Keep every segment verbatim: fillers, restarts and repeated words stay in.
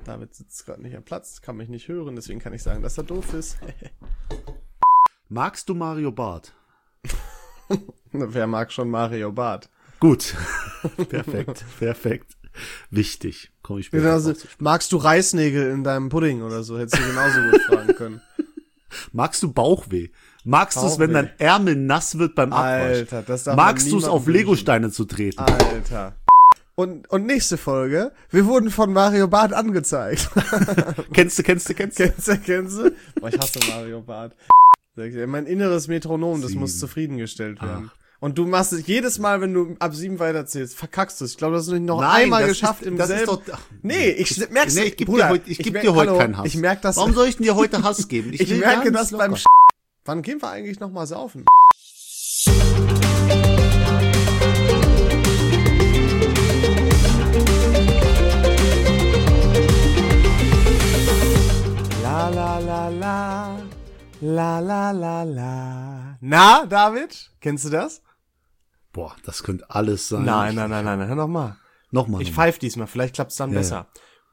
David sitzt gerade nicht am Platz, kann mich nicht hören, deswegen kann ich sagen, dass er doof ist. Magst du Mario Barth? Wer mag schon Mario Barth? Gut. Perfekt, perfekt. Wichtig. Komm ich später Genauso, magst du Reißnägel in deinem Pudding oder so? Hättest du genauso gut fragen können. Magst du Bauchweh? Magst du es, wenn dein Ärmel nass wird beim Abwasch? Alter, das darf man Magst du es, auf wünschen. Legosteine zu treten? Alter. Und, und nächste Folge, wir wurden von Mario Barth angezeigt. Kennst du, kennst du, kennst du? Kennst du, kennst du? Boah, ich hasse Mario Barth. Mein inneres Metronom, das Sieben. muss zufriedengestellt werden. Ach. Und du machst es jedes Mal, wenn du ab sieben weiterzählst, verkackst du es. Ich glaube, das hast du noch Nein, einmal das geschafft ist, im das selben... ist doch, ach, nee, ich merk's... nee, ich geb Bruder, dir heute, ich geb merk- dir heute hallo, keinen Hass. Ich merk das... Warum soll ich denn dir heute Hass geben? Ich, will merke ganz das locker. beim... Wann gehen wir eigentlich noch mal saufen? La la la la, la la la la. Na, David? Kennst du das? Boah, das könnte alles sein. Nein, nein, nein, nein, hör noch mal. Nochmal. Ich noch pfeif diesmal, vielleicht klappt's dann Ja, besser.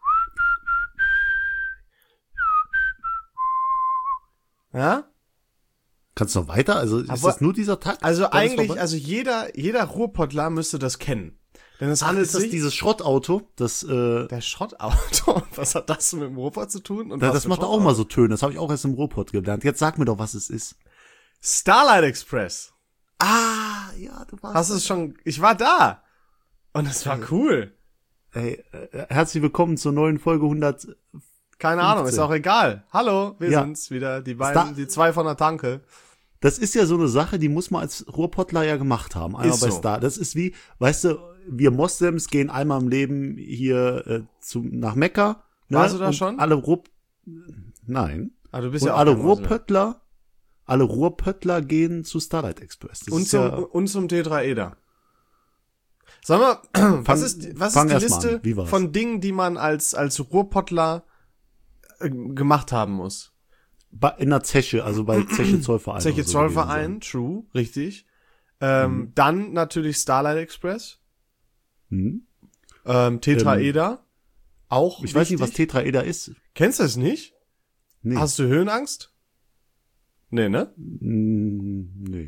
Ja? Kannst du noch weiter? Also ist Aber- das nur dieser Takt? Also Dann ist eigentlich, vorbei? also jeder, jeder Ruhrpottler müsste das kennen. Denn es Ach, handelt ist das sich... dieses Schrottauto? Das, äh, Der Schrottauto. Was hat das mit dem Ruhrpott zu tun? Und da- was das für macht auch Schrottauto? mal so Töne. Das habe ich auch erst im Ruhrpott gelernt. Jetzt sag mir doch, was es ist. Starlight Express. Ah, ja, du warst. Hast du es schon... Ich war da. Und es war cool. Ey, äh, herzlich willkommen zur neuen Folge hundert. Keine Ahnung, ist fünfzehn. auch egal. Hallo, wir Ja. sind's wieder. Die beiden, Star- die zwei von der Tanke. Das ist ja so eine Sache, die muss man als Ruhrpottler ja gemacht haben. Einmal Ist bei so. Star. Das ist wie, weißt du, wir Moslems gehen einmal im Leben hier äh, zu, nach Mekka. Ne? Warst du da Und schon? Alle Ruhr... Nein. Ah, du bist Und ja auch alle kein Moslem. Ruhrpöttler, alle Ruhrpöttler gehen zu Starlight Express. Das Und ist zum, ja, und zum Tetraeder. Sag mal, was ist, was fang ist die erst mal Liste an. Wie war's? von Dingen, die man als, als Ruhrpottler äh, gemacht haben muss? bei- in der Zeche, also bei Zeche Zollverein. Zeche oder so Zollverein, gewesen true, richtig. Ähm, Mhm. Dann natürlich Starlight Express, sein. Hm? ähm, Tetraeder, auch Ich weiß nicht, was wichtig. Tetraeder ist. Kennst du es nicht? Nee. Hast du Höhenangst? Nee, ne? Hm, nee.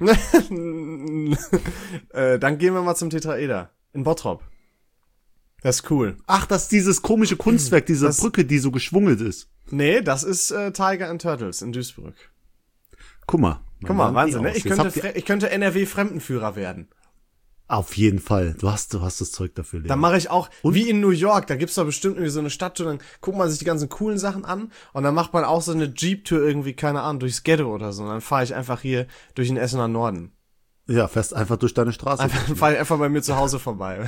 äh, dann gehen wir mal zum Tetraeder. In Bottrop. Das ist cool. Ach, das ist dieses komische Kunstwerk, diese Das- Brücke, die so geschwungelt ist. Nee, das ist äh, Tiger and Turtles in Duisburg. Guck mal. Guck mal, Mann, Wahnsinn, wie ne? aus. Ich Jetzt könnte, habt ihr- Fre- ich könnte N R W-Fremdenführer werden. Auf jeden Fall. Du hast, du hast das Zeug dafür, Leon. Dann mache ich auch, Und? wie in New York, da gibt's doch bestimmt irgendwie so eine Stadttour, dann guckt man sich die ganzen coolen Sachen an und dann macht man auch so eine Jeep-Tour irgendwie, keine Ahnung, durchs Ghetto oder so. Und dann fahre ich einfach hier durch den Essener Norden. Ja, fährst einfach durch deine Straße. Einfach, dann fahre ich einfach bei mir zu Hause vorbei.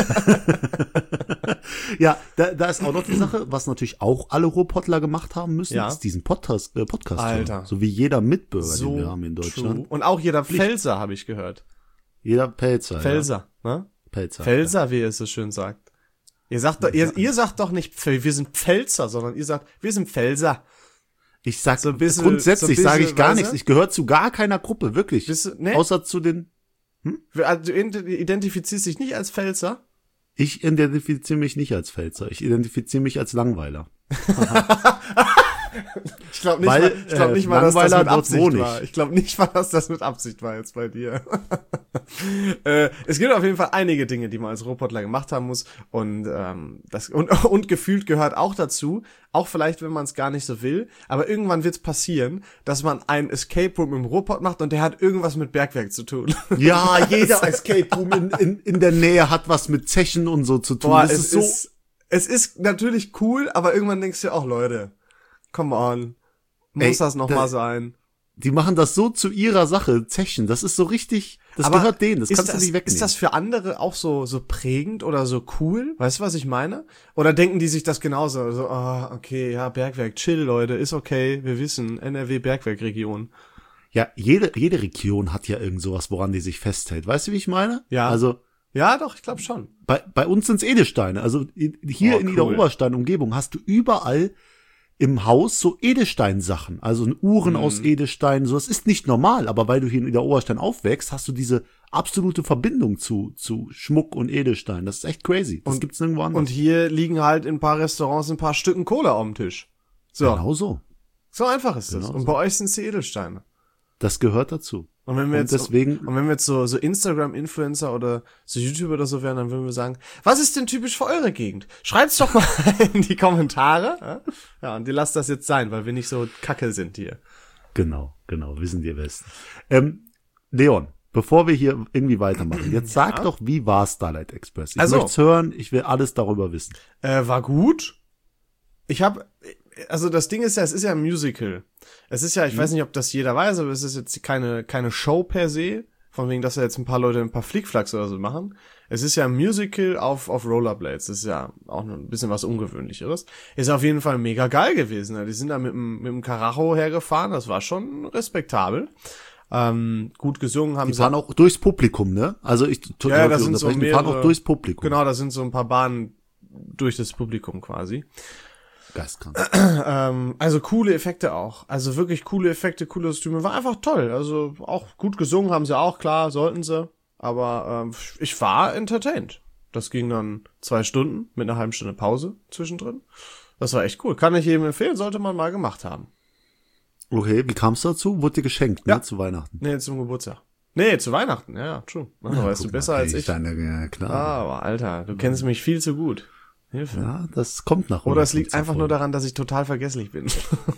Ja, da, da ist auch noch die Sache, was natürlich auch alle Ruhrpottler gemacht haben müssen, Ja. ist diesen Podcast, äh, Podcast Alter. hören. So wie jeder Mitbürger, so den wir haben in Deutschland. true. Und auch jeder Pfälzer, habe ich gehört. Jeder Pelzer. Pfälzer, ne? Ja. Pelzer. Pfälzer, wie ihr es so schön sagt. Ihr sagt doch, ihr, ihr sagt doch nicht, Pfäl- wir sind Pfälzer, sondern ihr sagt, wir sind Pfälzer. Ich sag, So ein bisschen- grundsätzlich so ein sage bisschen, ich gar weißt du? nichts. Ich gehöre zu gar keiner Gruppe, wirklich. Bist du, ne? Außer zu den, Also, du identifizierst dich nicht als Pfälzer? ich identifiziere mich nicht als Pfälzer. Ich identifiziere mich als Langweiler. Ich glaube nicht, Weil, mal, ich glaub äh, nicht mal, dass das Langweiler, mit dort Absicht wohne ich. war. Ich glaube nicht mal, dass das mit Absicht war jetzt bei dir. äh, es gibt auf jeden Fall einige Dinge, die man als Ruhrpottler gemacht haben muss. Und ähm, das und, und gefühlt gehört auch dazu, auch vielleicht, wenn man es gar nicht so will, aber irgendwann wird es passieren, dass man ein Escape Room im Ruhrpott macht und der hat irgendwas mit Bergwerk zu tun. Ja, jeder Escape Room in, in, in der Nähe hat was mit Zechen und so zu tun. Boah, das es ist so, ist, es ist natürlich cool, aber irgendwann denkst du dir auch, Leute, come on, muss Ey, das noch da- mal sein? die machen das so zu ihrer Sache, Zechen. Das ist so richtig, das Aber gehört denen, das ist kannst das, du nicht wegnehmen. Ist das für andere auch so so prägend oder so cool? Weißt du, was ich meine? Oder denken die sich das genauso? So, ah, okay, ja, Bergwerk, chill, Leute, ist okay, wir wissen, N R W Bergwerkregion. Ja, jede, jede Region hat ja irgend sowas, woran die sich festhält. Weißt du, wie ich meine? Ja. Also, Ja, doch, ich glaube schon. bei, bei uns sind's Edelsteine. Also, in- hier Oh, in cool. Niederoberstein Umgebung hast du überall im Haus so Edelsteinsachen, also Uhren Mhm. aus Edelstein, so, das ist nicht normal, aber weil du hier in der Oberstein aufwächst, hast du diese absolute Verbindung zu, zu Schmuck und Edelstein. Das ist echt crazy. Das Und- gibt's nirgendwo anders. Und hier liegen halt in ein paar Restaurants ein paar Stücken Kohle auf dem Tisch. So, Genau so. so einfach ist das. Genau Und so. bei euch sind es die Edelsteine. Das gehört dazu. Und wenn wir Und jetzt, deswegen, und wenn wir jetzt so, so Instagram-Influencer oder so YouTuber oder so wären, dann würden wir sagen, was ist denn typisch für eure Gegend? Schreibt's doch mal in die Kommentare. Ja, ja und ihr lasst das jetzt sein, weil wir nicht so kacke sind hier. genau, genau, wissen die Besten. Ähm, Leon, bevor wir hier irgendwie weitermachen, jetzt sag Ja. doch, wie war Starlight Express? Ich Also- möcht's hören, ich will alles darüber wissen. Äh, war gut. Ich habe, also das Ding ist ja, es ist ja ein Musical. Es ist ja, ich weiß nicht, ob das jeder weiß, aber es ist jetzt keine keine Show per se, von wegen, dass da jetzt ein paar Leute ein paar Flickflacks oder so machen. Es ist ja ein Musical auf auf Rollerblades. Das ist ja auch noch ein bisschen was Ungewöhnlicheres. Ist auf jeden Fall mega geil gewesen. Ne? Die sind da mit dem mit dem Karacho hergefahren. Das war schon respektabel. Ähm, gut gesungen haben Die sie. fahren auch durchs Publikum, ne? Also ich Ja, ja, das sind so unterbrechen, die fahren mehrere- auch durchs Publikum. Genau, da sind so ein paar Bahnen durch das Publikum quasi. Geistkrank. Ähm, also coole Effekte auch. Also wirklich coole Effekte, coole Kostüme. War einfach toll. Also auch gut gesungen haben sie auch, klar, sollten sie. Aber ähm, ich war entertained. Das ging dann zwei Stunden mit einer halben Stunde Pause zwischendrin. Das war echt cool. Kann ich jedem empfehlen, sollte man mal gemacht haben. Okay, wie kam's dazu? Wurde dir geschenkt, ne? Ja. Zu Weihnachten. Nee, zum Geburtstag. Nee, zu Weihnachten, ja, ja, true. Ja, weißt guck du mal, besser okay, als ich. Deine, ja, klar. Ah, aber Alter, du kennst mich viel zu gut. Hilfe. Ja, das kommt nach. Oder es liegt hundertfünfzig einfach nur Folgen. daran, dass ich total vergesslich bin.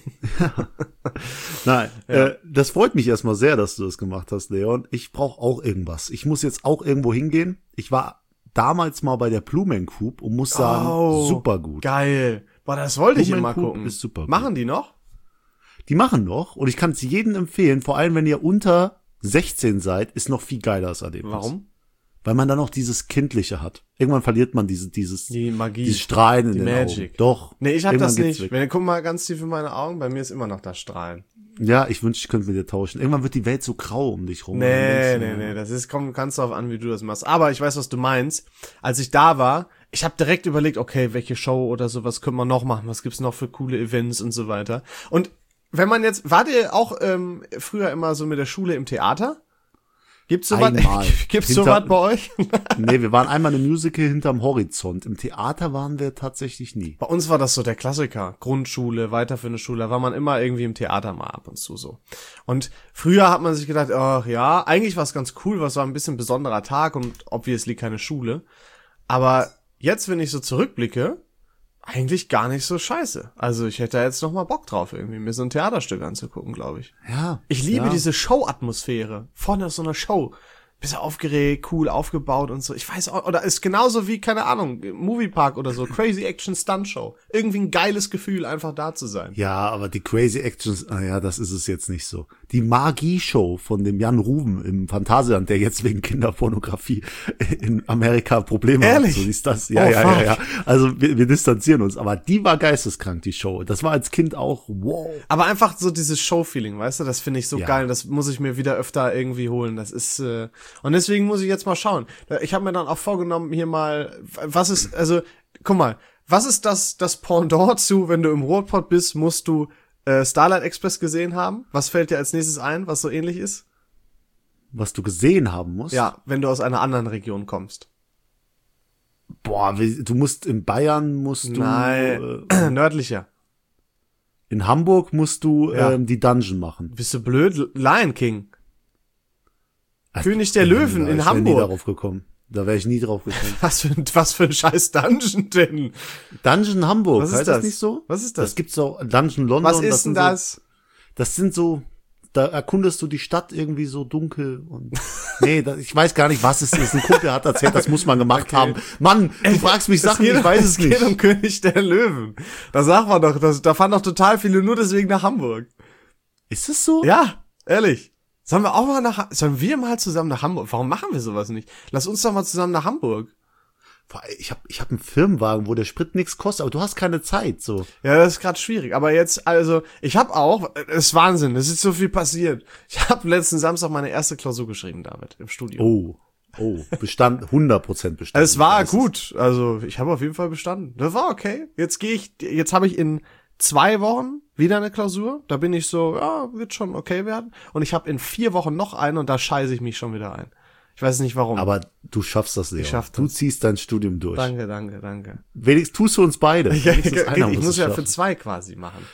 Nein, Ja. äh, das freut mich erstmal sehr, dass du das gemacht hast, Leon. Ich brauche auch irgendwas. Ich muss jetzt auch irgendwo hingehen. Ich war damals mal bei der Blumencoup und muss sagen, Oh, super gut. Geil. Boah, das wollte ich immer Blumencoup gucken. ist super gut. Machen die noch? Die machen noch und ich kann es jedem empfehlen, vor allem wenn ihr unter sechzehn seid, ist noch viel geiler das Erlebnis. Warum? Weil man dann noch dieses Kindliche hat. Irgendwann verliert man diese, dieses, Die Magie. dieses Strahlen in die den Magic. Augen. Doch. Nee, ich hab Irgendwann das geht's nicht. weg. Wenn, guck mal ganz tief in meine Augen, bei mir ist immer noch das Strahlen. Ja, ich wünschte, ich könnte mit dir tauschen. Irgendwann wird die Welt so grau um dich rum. Und dann Nee, denkst du, nee, nee, das ist, kommt ganz darauf an, wie du das machst. Aber ich weiß, was du meinst. Als ich da war, ich habe direkt überlegt, okay, welche Show oder sowas können wir noch machen? Was gibt's noch für coole Events und so weiter? Und wenn man jetzt, wart ihr auch ähm, früher immer so mit der Schule im Theater? Gibt's sowas? Einmal. Gibt's Hinter- sowas bei euch? Nee, wir waren einmal im Musical hinterm Horizont. Im Theater waren wir tatsächlich nie. Bei uns war das so der Klassiker. Grundschule, weiterführende Schule, da war man immer irgendwie im Theater mal ab und zu so. Und früher hat man sich gedacht, ach ja, eigentlich war es ganz cool, was war ein bisschen besonderer Tag und obviously keine Schule. Aber jetzt, wenn ich so zurückblicke, eigentlich gar nicht so scheiße. Also ich hätte da jetzt noch mal Bock drauf, irgendwie mir so ein Theaterstück anzugucken, glaube ich. Ja. Ich liebe ja. diese Show-Atmosphäre. Vorne ist so eine Show. Bisschen aufgeregt, cool aufgebaut und so. Ich weiß auch, oder ist genauso wie, keine Ahnung, Moviepark oder so. Crazy Action Stunt Show. Irgendwie ein geiles Gefühl, einfach da zu sein. Ja, aber die Crazy Actions, ah ja, das ist es jetzt nicht so. Die Magie-Show von dem Jan Ruben im Phantasialand, der jetzt wegen Kinderpornografie in Amerika Probleme Ehrlich? hat. So ist das. Ja, Oh, ja, fuck. ja, ja. Also wir, wir distanzieren uns. Aber die war geisteskrank, die Show. Das war als Kind auch, wow. Aber einfach so dieses Show-Feeling, weißt du, das finde ich so Ja. geil. Das muss ich mir wieder öfter irgendwie holen. Das ist, äh, und deswegen muss ich jetzt mal schauen. Ich habe mir dann auch vorgenommen, hier mal, was ist, also, guck mal, was ist das, das Pendant zu, wenn du im Ruhrpott bist, musst du äh, Starlight Express gesehen haben? Was fällt dir als nächstes ein, was so ähnlich ist? Was du gesehen haben musst. Ja, wenn du aus einer anderen Region kommst. Boah, wie- du musst in Bayern, musst du, Nein, äh, nördlicher. in Hamburg musst du Ja. ähm, die Dungeon machen. Bist du blöd? Lion King. König der Ja, Löwen da- in ich wär nie Hamburg. darauf gekommen. Da wäre ich nie drauf gekommen. Was für ein, was für ein scheiß Dungeon denn? Dungeon Hamburg, Was ist heißt das? das nicht so? Was ist das? Das gibt's auch, Dungeon London. Was ist denn sind das? So, das sind so, da erkundest du die Stadt irgendwie so dunkel und, nee, da, ich weiß gar nicht, was es ist. Ein Kumpel hat erzählt, das muss man gemacht Okay. haben. Mann, du fragst mich Sachen, geht, ich weiß es es nicht. geht um König der Löwen. Da sagt man doch, das, da fahren doch total viele nur deswegen nach Hamburg. Ist es so? Ja, ehrlich. Sollen wir auch mal nach, sollen wir mal zusammen nach Hamburg? Warum machen wir sowas nicht? Lass uns doch mal zusammen nach Hamburg. Boah, Ich habe ich hab einen Firmenwagen, wo der Sprit nichts kostet, aber du hast keine Zeit, so. Ja, das ist gerade schwierig. Aber jetzt, also, ich habe auch, es ist Wahnsinn, es ist so viel passiert. Ich habe letzten Samstag meine erste Klausur geschrieben, David, im Studium. Oh, oh, Bestand, hundert Prozent bestanden. Es war Ich weiß gut, also ich habe auf jeden Fall bestanden. Das war okay. Jetzt gehe ich, jetzt habe ich in zwei Wochen wieder eine Klausur. Da bin ich so, ja, wird schon okay werden. Und ich habe in vier Wochen noch eine und da scheiße ich mich schon wieder ein. Ich weiß nicht warum. Aber du schaffst das, Leon. Ich schaff das. Du ziehst dein Studium durch. Danke, danke, danke. Wenigstens tust du uns beide. Ja, ich einer ich muss, muss ja schaffen. für zwei quasi machen.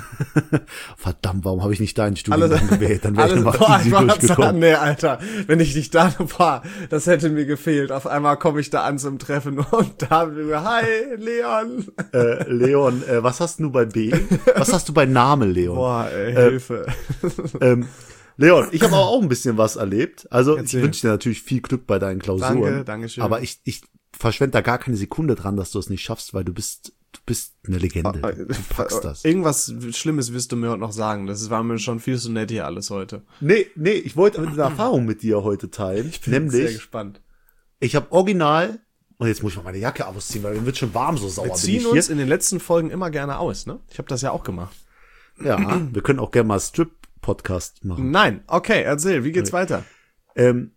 Verdammt, warum habe ich nicht dein Studium Alles, gewählt? Dann wäre ich alles, noch boah, easy ich war durchgekommen. sagen, nee, Alter, wenn ich nicht da war, das hätte mir gefehlt. Auf einmal komme ich da an zum Treffen und da wir, hi, Leon. Äh, Leon, äh, was hast du bei B? Was hast du bei Name, Leon? Boah, ey, Äh, Hilfe. Ähm, Leon, ich habe auch ein bisschen was erlebt. Also Erzähl. ich wünsche dir natürlich viel Glück bei deinen Klausuren. Danke, danke schön. Aber ich, ich verschwende da gar keine Sekunde dran, dass du es nicht schaffst, weil du bist, du bist eine Legende. Du packst das. Irgendwas Schlimmes wirst du mir heute noch sagen. Das war mir schon viel zu nett hier alles heute. Nee, nee, ich wollte eine Erfahrung mit dir heute teilen. Ich bin sehr nämlich, gespannt. ich habe original, und jetzt muss ich mal meine Jacke ausziehen, weil mir wird schon warm, so sauer Wir bin ziehen ich uns hier. in den letzten Folgen immer gerne aus, ne? Ich habe das ja auch gemacht. Ja, wir können auch gerne mal Strip-Podcast machen. Nein, okay, erzähl, wie geht's weiter? Ähm,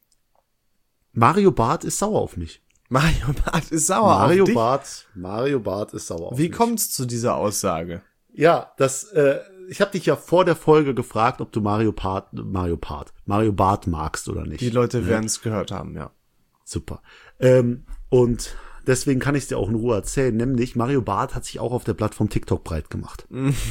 Mario Barth ist sauer auf mich. Mario Barth ist sauer Mario auf dich. Barth, Mario Barth ist sauer auf Wie mich. kommt's zu dieser Aussage? Ja, das, äh, ich habe dich ja vor der Folge gefragt, ob du Mario Barth, Mario Barth, Mario Barth magst oder nicht. Die Leute werden es gehört haben, ja. Super. Ähm, und deswegen kann ich es dir auch in Ruhe erzählen, nämlich Mario Barth hat sich auch auf der Plattform TikTok breit gemacht.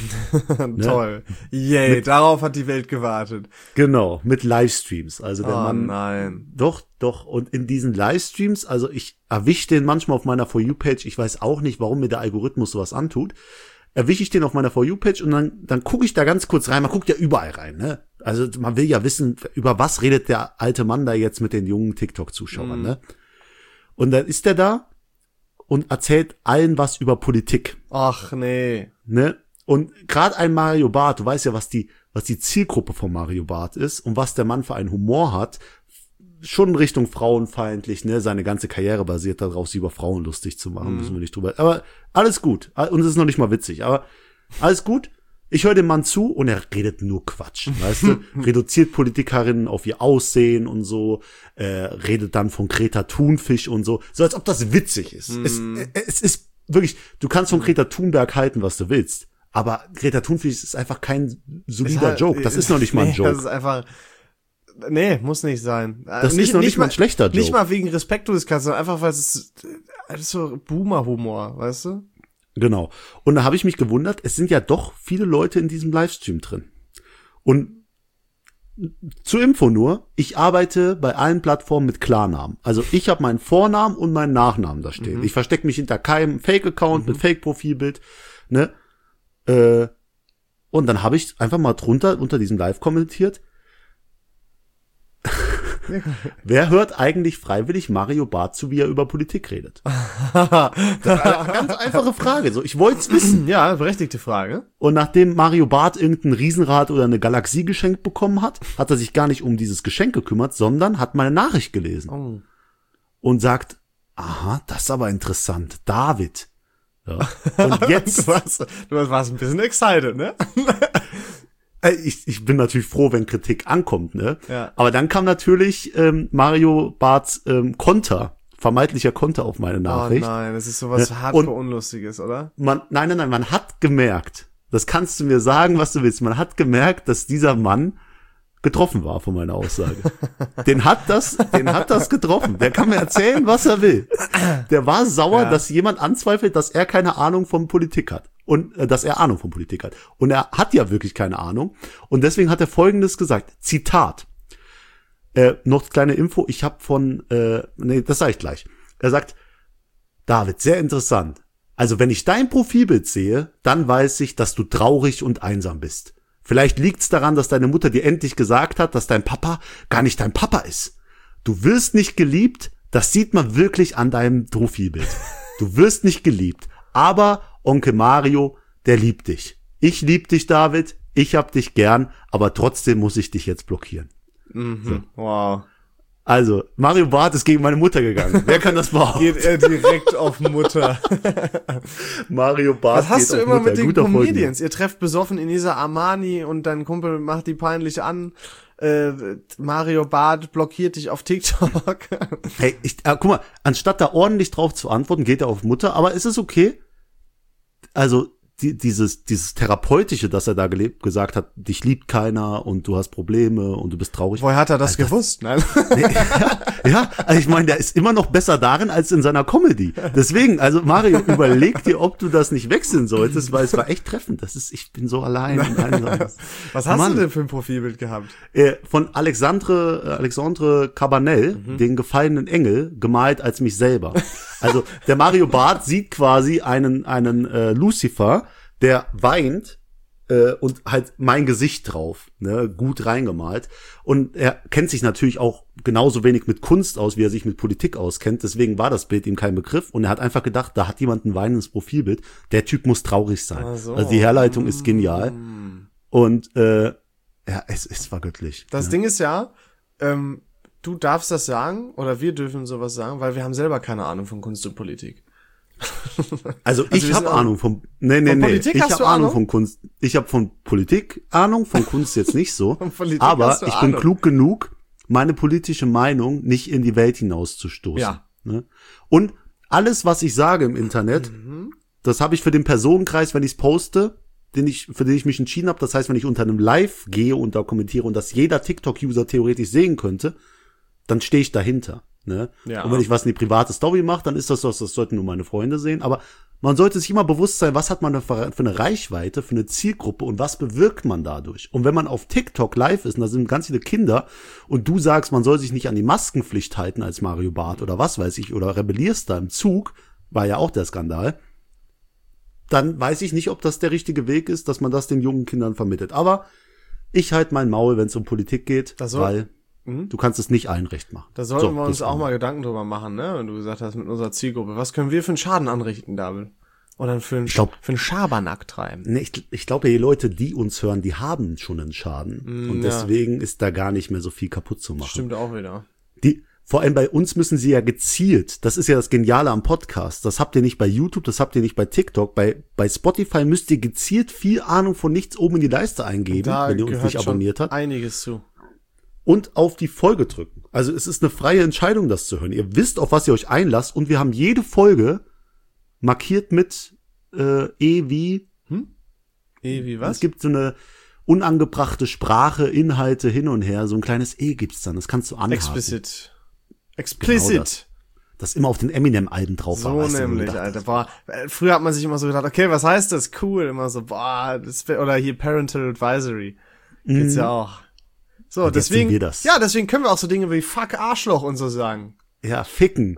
Toll. Yay, darauf hat die Welt gewartet. Genau, mit Livestreams. Also der Oh Mann. nein. Doch, doch. Und in diesen Livestreams, also ich erwische den manchmal auf meiner For You-Page, ich weiß auch nicht, warum mir der Algorithmus sowas antut, erwische ich den auf meiner For You-Page und dann, dann gucke ich da ganz kurz rein. Man guckt ja überall rein, ne? Also man will ja wissen, über was redet der alte Mann da jetzt mit den jungen TikTok-Zuschauern, Mhm. ne? Und dann ist der da und erzählt allen was über Politik, Ach nee. ne? Und gerade ein Mario Barth, du weißt ja, was die, was die Zielgruppe von Mario Barth ist und was der Mann für einen Humor hat, schon in Richtung frauenfeindlich, ne? Seine ganze Karriere basiert darauf, sie über Frauen lustig zu machen, Mhm. müssen wir nicht drüber. Aber alles gut. Und es ist noch nicht mal witzig, aber alles gut. Ich höre dem Mann zu und er redet nur Quatsch, weißt du? Reduziert Politikerinnen auf ihr Aussehen und so, äh, redet dann von Greta Thunfisch und so, so als ob das witzig ist. Mhm. Es, äh, es ist wirklich, du kannst von Greta Thunberg halten, was du willst, aber Greta Thunfisch ist einfach kein solider Ist halt- Joke. Das ist noch nicht mal ein nee, Joke. Das ist einfach. Nee, muss nicht sein. Das ist noch nicht mal ein schlechter Joke. Nicht mal wegen Respektlosigkeit, sondern einfach, weil es das ist so Boomer-Humor, weißt du? Genau. Und da habe ich mich gewundert, es sind ja doch viele Leute in diesem Livestream drin. Und zur Info nur, ich arbeite bei allen Plattformen mit Klarnamen. Also ich habe meinen Vornamen und meinen Nachnamen da stehen. Mhm. Ich verstecke mich hinter keinem Fake-Account mit Fake-Profilbild, ne? Äh, und dann habe ich einfach mal drunter unter diesem Live kommentiert. Wer hört eigentlich freiwillig Mario Barth zu, wie er über Politik redet? Ganz einfache Frage. So, ich wollte es wissen. Ja, berechtigte Frage. Und nachdem Mario Barth irgendein Riesenrad oder eine Galaxie geschenkt bekommen hat, hat er sich gar nicht um dieses Geschenk gekümmert, sondern hat meine Nachricht gelesen Oh. und sagt, aha, das ist aber interessant, David. Ja. Und jetzt, Du warst, du warst ein bisschen excited, ne? äh, ich, ich bin natürlich froh, wenn Kritik ankommt, ne? Ja. Aber dann kam natürlich ähm, Mario Barths ähm, Konter, vermeintlicher Konter auf meine Oh Nachricht. nein, das ist sowas Ja, hardcore und- Unlustiges, oder? Man, nein, nein, nein, man hat gemerkt, das kannst du mir sagen, was du willst, man hat gemerkt, dass dieser Mann getroffen war von meiner Aussage. Den hat das, den hat das getroffen. Der kann mir erzählen, was er will. Der war sauer, Ja. dass jemand anzweifelt, dass er keine Ahnung von Politik hat. Und, äh, dass er Ahnung von Politik hat. Und er hat ja wirklich keine Ahnung. Und deswegen hat er Folgendes gesagt. Zitat. Äh, noch kleine Info. Ich habe von, äh, nee, das sage ich gleich. Er sagt, David, sehr interessant. Also wenn ich dein Profilbild sehe, dann weiß ich, dass du traurig und einsam bist. Vielleicht liegt's daran, dass deine Mutter dir endlich gesagt hat, dass dein Papa gar nicht dein Papa ist. Du wirst nicht geliebt, das sieht man wirklich an deinem Profilbild. Du wirst nicht geliebt, aber Onkel Mario, der liebt dich. Ich lieb dich, David, ich hab dich gern, aber trotzdem muss ich dich jetzt blockieren. Mhm. Wow. Also, Mario Barth ist gegen meine Mutter gegangen. Wer kann das behaupten? Geht er direkt auf Mutter. Mario Barth Was hast geht du auf immer Mutter. mit den Guter Folgenname. Comedians? Ihr trefft besoffen in dieser Armani und dein Kumpel macht die peinlich an. Äh, Mario Barth blockiert dich auf TikTok. Hey, ich, äh, guck mal, anstatt da ordentlich drauf zu antworten, geht er auf Mutter, aber ist es okay? Also, die, dieses, dieses Therapeutische, das er da gelebt, gesagt hat, dich liebt keiner und du hast Probleme und du bist traurig. Woher hat er das Alter, gewusst? Nein. Nee, ja, ja, also ich meine, der ist immer noch besser darin als in seiner Comedy. Deswegen, also Mario, überleg dir, ob du das nicht wechseln solltest, weil es war echt treffend. Das ist, ich bin so allein. Und einsam. Was hast Mann. du denn für ein Profilbild gehabt? Äh, von Alexandre, äh, Alexandre Cabanel, Mhm. den gefallenen Engel, gemalt als mich selber. Also der Mario Barth sieht quasi einen einen äh, Lucifer, der weint äh, und halt mein Gesicht drauf, ne, gut reingemalt. Und er kennt sich natürlich auch genauso wenig mit Kunst aus, wie er sich mit Politik auskennt. Deswegen war das Bild ihm kein Begriff. Und er hat einfach gedacht, da hat jemand ein weinendes Profilbild. Der Typ muss traurig sein. Ach so. Also die Herleitung ist genial. Mm. Und äh, ja, es, es war göttlich. Das ja. Ding ist ja, ähm, du darfst das sagen oder wir dürfen sowas sagen, weil wir haben selber keine Ahnung von Kunst und Politik. Also, Also ich wir habe sind auch- Ahnung von nee nee Von nee, Politik ich hast habe du Ahnung Ahnung? von Kunst. Ich habe von Politik Ahnung, von Kunst jetzt nicht so, Von Politik aber hast du ich bin Ahnung. klug genug, meine politische Meinung nicht in die Welt hinauszustoßen. Ja. Ne? Und alles, was ich sage im Internet, Mhm. das habe ich für den Personenkreis, wenn ich es poste, den ich, für den ich mich entschieden habe. Das heißt, wenn ich unter einem Live gehe und da kommentiere und das jeder TikTok-User theoretisch sehen könnte, dann stehe ich dahinter. Ne? Ja. Und wenn ich was in die private Story mache, dann ist das so, das sollten nur meine Freunde sehen. Aber man sollte sich immer bewusst sein, was hat man für eine Reichweite, für eine Zielgruppe und was bewirkt man dadurch. Und wenn man auf TikTok live ist, und da sind ganz viele Kinder, und du sagst, man soll sich nicht an die Maskenpflicht halten als Mario Barth oder was weiß ich, oder rebellierst da im Zug, war ja auch der Skandal, dann weiß ich nicht, ob das der richtige Weg ist, dass man das den jungen Kindern vermittelt. Aber ich halte mein Maul, wenn es um Politik geht, Das soll- weil Mhm. du kannst es nicht allen recht machen. Da sollten So, wir uns das auch war- mal Gedanken drüber machen, ne? Wenn du gesagt hast, mit unserer Zielgruppe. Was können wir für einen Schaden anrichten, David? Oder für einen, Ich glaub- für einen Schabernack treiben? Nee, ich, ich glaube, die Leute, die uns hören, die haben schon einen Schaden. Mm, und ja. deswegen ist da gar nicht mehr so viel kaputt zu machen. Stimmt auch wieder. Die, vor allem bei uns müssen sie ja gezielt, das ist ja das Geniale am Podcast, das habt ihr nicht bei YouTube, das habt ihr nicht bei TikTok, bei, bei Spotify müsst ihr gezielt viel Ahnung von nichts oben in die Leiste eingeben, Da wenn ihr uns gehört nicht abonniert schon habt, einiges zu. und auf die Folge drücken. Also es ist eine freie Entscheidung, das zu hören. Ihr wisst, auf was ihr euch einlasst, und wir haben jede Folge markiert mit äh, E wie, Eh, wie es was? gibt so eine unangebrachte Sprache, Inhalte hin und her, so ein kleines E gibt's dann, das kannst du anhaken. Explicit. Explicit. Genau das. Das immer auf den Eminem-Alben drauf war. So weißt du, wo du nämlich, gedacht Alter. hast, Boah, äh, früher hat man sich immer so gedacht, okay, was heißt das? Cool. Immer so, boah, das wär, oder hier Parental Advisory. Gibt's ja auch. So, Und jetzt deswegen, sind wir das. ja, deswegen können wir auch so Dinge wie Fuck Arschloch und so sagen. Ja, ficken.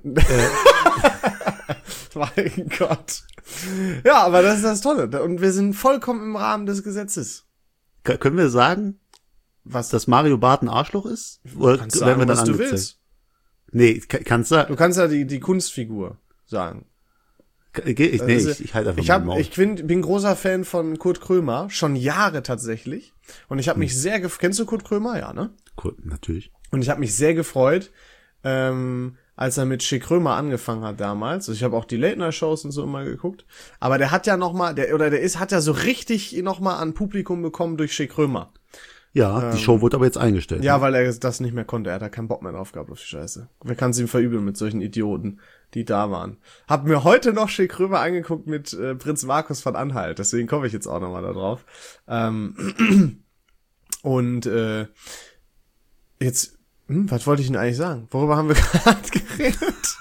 Mein Gott. Ja, aber das ist das Tolle. Und wir sind vollkommen im Rahmen des Gesetzes. K- können wir sagen, Was? dass Mario Barth ein Arschloch ist? Oder kannst werden wir sagen, dann was du angezeigt? willst. Nee, k- kannst du, Du kannst ja die, die Kunstfigur sagen. ich, ich, nee, Also, ich, ich halte einfach ich mein hab, Maul. ich bin, bin großer Fan von Kurt Krömer, schon Jahre tatsächlich. Und ich habe mich sehr gef- kennst du Kurt Krömer? Ja, ne? Cool, natürlich. Und ich habe mich sehr gefreut, ähm, als er mit Schick Krömer angefangen hat damals. Also ich habe auch die Late-Night-Shows und so immer geguckt. Aber der hat ja noch mal, der oder der ist, hat ja so richtig noch mal an Publikum bekommen durch Schick Krömer. Ja, die Show wurde aber jetzt eingestellt. Ja, ne? weil er das nicht mehr konnte. Er hat da keinen Bock mehr drauf gehabt auf die Scheiße. Wer kann es ihm verübeln mit solchen Idioten, die da waren? Hab mir heute noch Schick Krömer angeguckt mit äh, Prinz Markus von Anhalt. Deswegen komme ich jetzt auch noch mal da drauf. Ähm, und äh, jetzt, hm, was wollte ich denn eigentlich sagen? Worüber haben wir gerade geredet?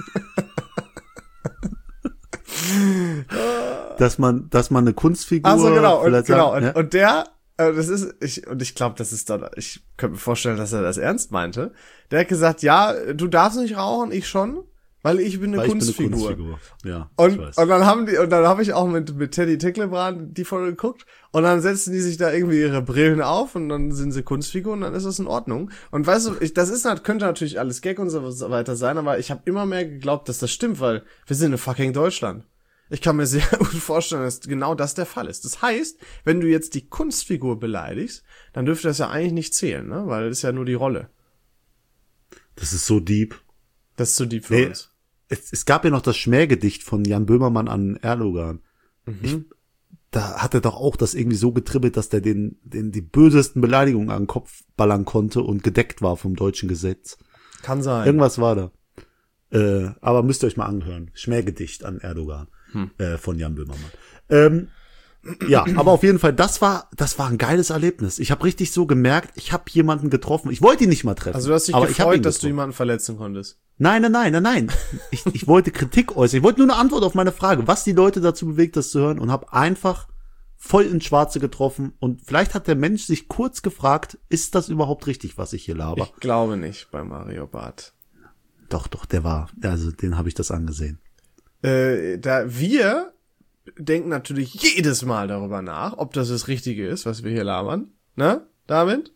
Dass man, dass man eine Kunstfigur. Ach so, genau. Und, vielleicht genau. sagt, Und, ja? und der, äh, das ist, ich, und ich glaube, das ist dann, ich könnte mir vorstellen, dass er das ernst meinte. Der hat gesagt, ja, du darfst nicht rauchen, ich schon, weil ich bin eine Weil ich bin Kunstfigur. eine Kunstfigur. Ja, ich Und, weiß. und dann haben die, und dann habe ich auch mit, mit Teddy Ticklebrand die Folge geguckt, und dann setzen die sich da irgendwie ihre Brillen auf, und dann sind sie Kunstfiguren, und dann ist das in Ordnung. Und weißt du, ich, das ist, könnte natürlich alles Gag und so weiter sein, aber ich habe immer mehr geglaubt, dass das stimmt, weil wir sind in fucking Deutschland. Ich kann mir sehr gut vorstellen, dass genau das der Fall ist. Das heißt, wenn du jetzt die Kunstfigur beleidigst, dann dürfte das ja eigentlich nicht zählen, ne? Weil das ist ja nur die Rolle. Das ist so deep. Das ist zu deep für Nee. uns. Es, es gab ja noch das Schmähgedicht von Jan Böhmermann an Erdogan. Ich, da hat er doch auch das irgendwie so getribbelt, dass der den, den die bösesten Beleidigungen an den Kopf ballern konnte und gedeckt war vom deutschen Gesetz. Kann sein. Irgendwas war da. Äh, aber müsst ihr euch mal anhören. Schmähgedicht an Erdogan äh, von Jan Böhmermann. Ähm, Ja, aber auf jeden Fall, das war, das war ein geiles Erlebnis. Ich habe richtig so gemerkt, ich habe jemanden getroffen. Ich wollte ihn nicht mal treffen. Also du hast dich aber ich hab gefreut, ihn dass du getroffen. jemanden verletzen konntest. Nein, nein, nein, nein, nein. Ich, ich wollte Kritik äußern. Ich wollte nur eine Antwort auf meine Frage, was die Leute dazu bewegt, das zu hören, und habe einfach voll ins Schwarze getroffen. Und vielleicht hat der Mensch sich kurz gefragt, ist das überhaupt richtig, was ich hier laber? Ich glaube nicht bei Mario Barth. Doch, doch, der war, also den habe ich das angesehen. Äh, da wir denken natürlich jedes Mal darüber nach, ob das das Richtige ist, was wir hier labern. Ne, David?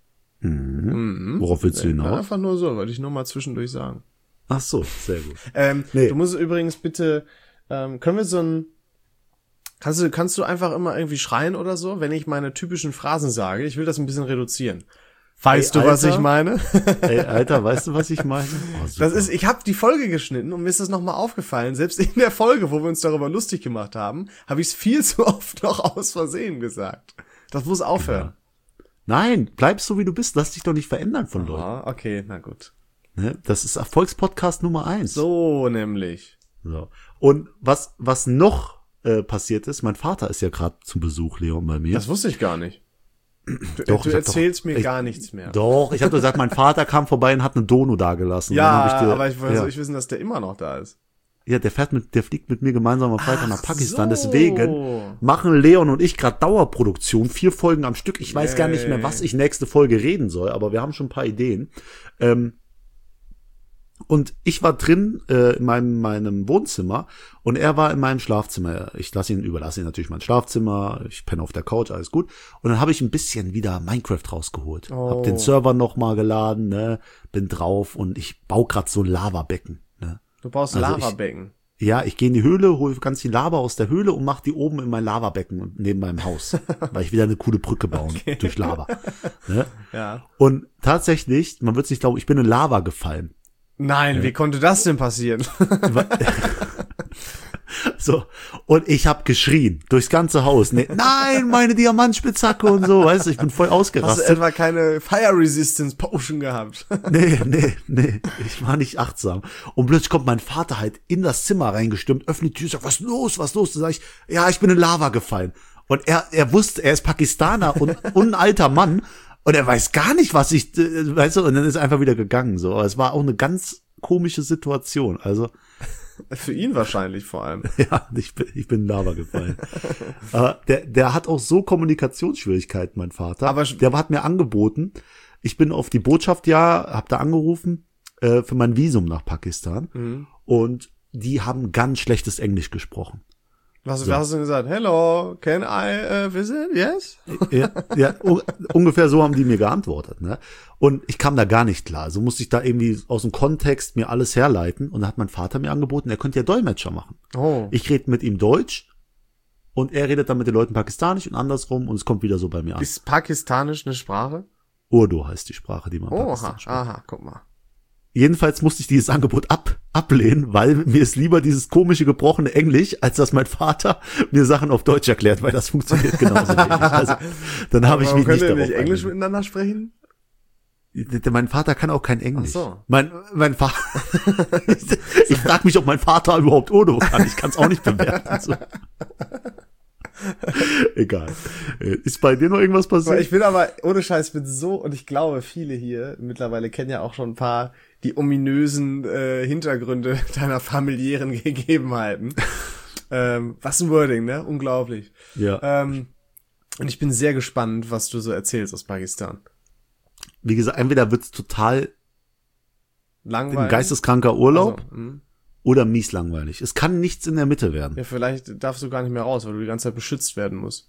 Mhm. Mhm. Worauf willst du hinaus? Ja, einfach nur so, wollte ich nur mal zwischendurch sagen. Ach so, sehr gut. Ähm, Nee. Du musst übrigens bitte, ähm, können wir so ein, kannst du, kannst du einfach immer irgendwie schreien oder so, wenn ich meine typischen Phrasen sage? Ich will das ein bisschen reduzieren. Weißt Ey, du, was Alter. ich meine? Ey, Alter, weißt du, was ich meine? Oh, super. Das ist, ich habe die Folge geschnitten und mir ist das nochmal aufgefallen. Selbst in der Folge, wo wir uns darüber lustig gemacht haben, habe ich es viel zu oft noch aus Versehen gesagt. Das muss aufhören. Nein, bleib so, wie du bist. Lass dich doch nicht verändern von Leuten. Ah, okay, na gut. Ne? Das ist Erfolgspodcast Nummer eins. So nämlich. So. Und was, was noch äh, passiert ist, mein Vater ist ja gerade zum Besuch, Leon, bei mir. Das wusste ich gar nicht. Du, Doch, du ich hab erzählst doch, mir ich, gar nichts mehr. Doch, ich habe gesagt, mein Vater kam vorbei und hat eine Dono dagelassen. Ja, Dann hab ich dir, aber ich will ja. ich wissen, dass der immer noch da ist. Ja, der fährt mit, der fliegt mit mir gemeinsam am Freitag nach Ach Pakistan. so. Deswegen machen Leon und ich gerade Dauerproduktion, vier Folgen am Stück. Ich weiß gar nicht mehr, was ich nächste Folge reden soll, aber wir haben schon ein paar Ideen. Ähm, und ich war drin äh, in meinem, meinem Wohnzimmer und er war in meinem Schlafzimmer. Ich lasse ihn, überlasse ihn natürlich mein Schlafzimmer. Ich penne auf der Couch, alles gut. Und dann habe ich ein bisschen wieder Minecraft rausgeholt. Oh. Hab den Server noch mal geladen, ne, bin drauf und ich baue gerade so ein Lavabecken. Ne. Du brauchst Also Lavabecken. Ja, ich gehe in die Höhle, hole ganz viel Lava aus der Höhle und mache die oben in mein Lavabecken neben meinem Haus, weil ich wieder eine coole Brücke bauen Okay. durch Lava. Ne? Ja. Und tatsächlich, man wird sich glauben, ich bin in Lava gefallen. Nein, wie konnte das denn passieren? So, und ich habe geschrien durchs ganze Haus. Ne, nein, meine Diamantspitzhacke und so, weißt du, ich bin voll Hast du ausgerastet. etwa keine Fire Resistance Potion gehabt? Nee, nee, nee, ich war nicht achtsam. Und plötzlich kommt mein Vater halt in das Zimmer reingestürmt, öffnet die Tür, sagt, was los, was los? Da sag ich, ja, ich bin in Lava gefallen. Und er, er wusste, er ist Pakistaner und, und ein alter Mann. Und er weiß gar nicht, was ich, äh, weißt du, und dann ist er einfach wieder gegangen, so. Aber es war auch eine ganz komische Situation. Also, Für ihn wahrscheinlich vor allem. ja, ich bin, ich bin in Lava gefallen. Aber der, der hat auch so Kommunikationsschwierigkeiten, mein Vater. Aber- der hat mir angeboten, ich bin auf die Botschaft, ja, hab da angerufen, äh, für mein Visum nach Pakistan. Mhm. Und die haben ganz schlechtes Englisch gesprochen. Was, So. was hast du denn gesagt? Hello, can I uh, visit? Yes? Ja, ja un ungefähr so haben die mir geantwortet, ne? Und ich kam da gar nicht klar. So musste ich da irgendwie aus dem Kontext mir alles herleiten. Und da hat mein Vater mir angeboten, er könnte ja Dolmetscher machen. Oh. Ich rede mit ihm Deutsch und er redet dann mit den Leuten pakistanisch und andersrum und es kommt wieder so bei mir an. Ist Pakistanisch eine Sprache? Urdu heißt die Sprache, die man Oha, Pakistan spricht. aha, guck mal. Jedenfalls musste ich dieses Angebot ab, ablehnen, weil mir ist lieber dieses komische, gebrochene Englisch, als dass mein Vater mir Sachen auf Deutsch erklärt, weil das funktioniert genauso wenig. Also, dann habe ich Warum mich könnt nicht ihr darauf nicht Englisch eingelassen. miteinander sprechen? Mein Vater kann auch kein Englisch. Ach so. Mein, mein Vater, ich frage mich, ob mein Vater überhaupt Urdu kann. Ich kann es auch nicht bewerten. So. Egal. Äh, Ist bei dir noch irgendwas passiert? Ich bin aber, ohne Scheiß, bin so, und ich glaube, viele hier mittlerweile kennen ja auch schon ein paar die ominösen äh, Hintergründe deiner familiären Gegebenheiten. ähm, was ein Wording, ne? Unglaublich. Ja. Ähm, und ich bin sehr gespannt, was du so erzählst aus Pakistan. Wie gesagt, entweder wird's total ein Langweilig. geisteskranker Urlaub Also, hm. oder mies langweilig. Es kann nichts in der Mitte werden. Ja, vielleicht darfst du gar nicht mehr raus, weil du die ganze Zeit beschützt werden musst.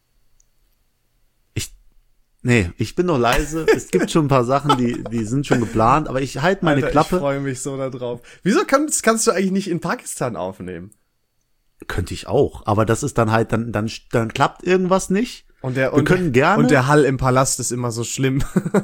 Ich, nee, ich bin noch leise. Es gibt schon ein paar Sachen, die, die sind schon geplant, aber ich halte meine Alter, Klappe. Ich freue mich so da drauf. Wieso kannst, kannst du eigentlich nicht in Pakistan aufnehmen? Könnte ich auch, aber das ist dann halt, dann, dann, dann klappt irgendwas nicht. Und der, Wir und, können gerne. Und der Hall im Palast ist immer so schlimm.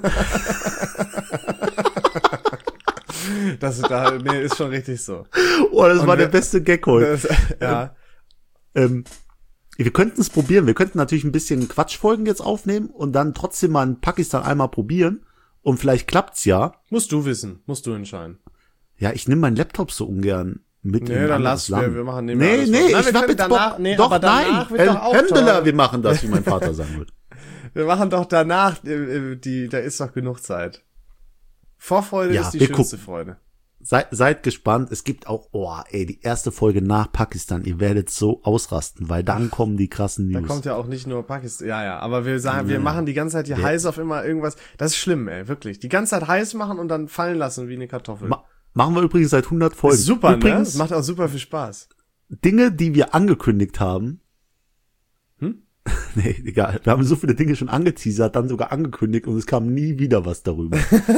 Das da, nee, ist schon richtig so. Oh, das und war wir- der beste Gag heute. Das, ja. Ähm, wir könnten es probieren. Wir könnten natürlich ein bisschen Quatschfolgen jetzt aufnehmen und dann trotzdem mal in Pakistan einmal probieren. Und vielleicht klappt's ja. Musst du wissen, musst du entscheiden. Ja, ich nehme meinen Laptop so ungern mit Nee, in ein dann anderes lass, wir, Land. wir machen nehmen Nee, alles nee, vor. Nein, ich wir hab können jetzt danach, Bock. nee, Doch, aber danach nein, wird doch auch Alhamdulillah, toll. wir machen das, wie mein Vater sagen würde. Wir machen doch danach, äh, die, da ist doch genug Zeit. Vorfreude Ja, ist die wir schönste gucken. Freude. Seid, seid gespannt. Es gibt auch, oh, ey, die erste Folge nach Pakistan. Ihr werdet so ausrasten, weil dann kommen die krassen Da News. kommt ja auch nicht nur Pakistan, ja, ja, aber wir sagen, wir Ja. machen die ganze Zeit hier Ja. heiß auf immer irgendwas. Das ist schlimm, ey, wirklich. Die ganze Zeit heiß machen und dann fallen lassen wie eine Kartoffel. Ma machen wir übrigens seit hundert Folgen. Ist super, übrigens, ne? Das macht auch super viel Spaß. Dinge, die wir angekündigt haben. Hm? Nee, egal. Wir haben so viele Dinge schon angeteasert, dann sogar angekündigt und es kam nie wieder was darüber.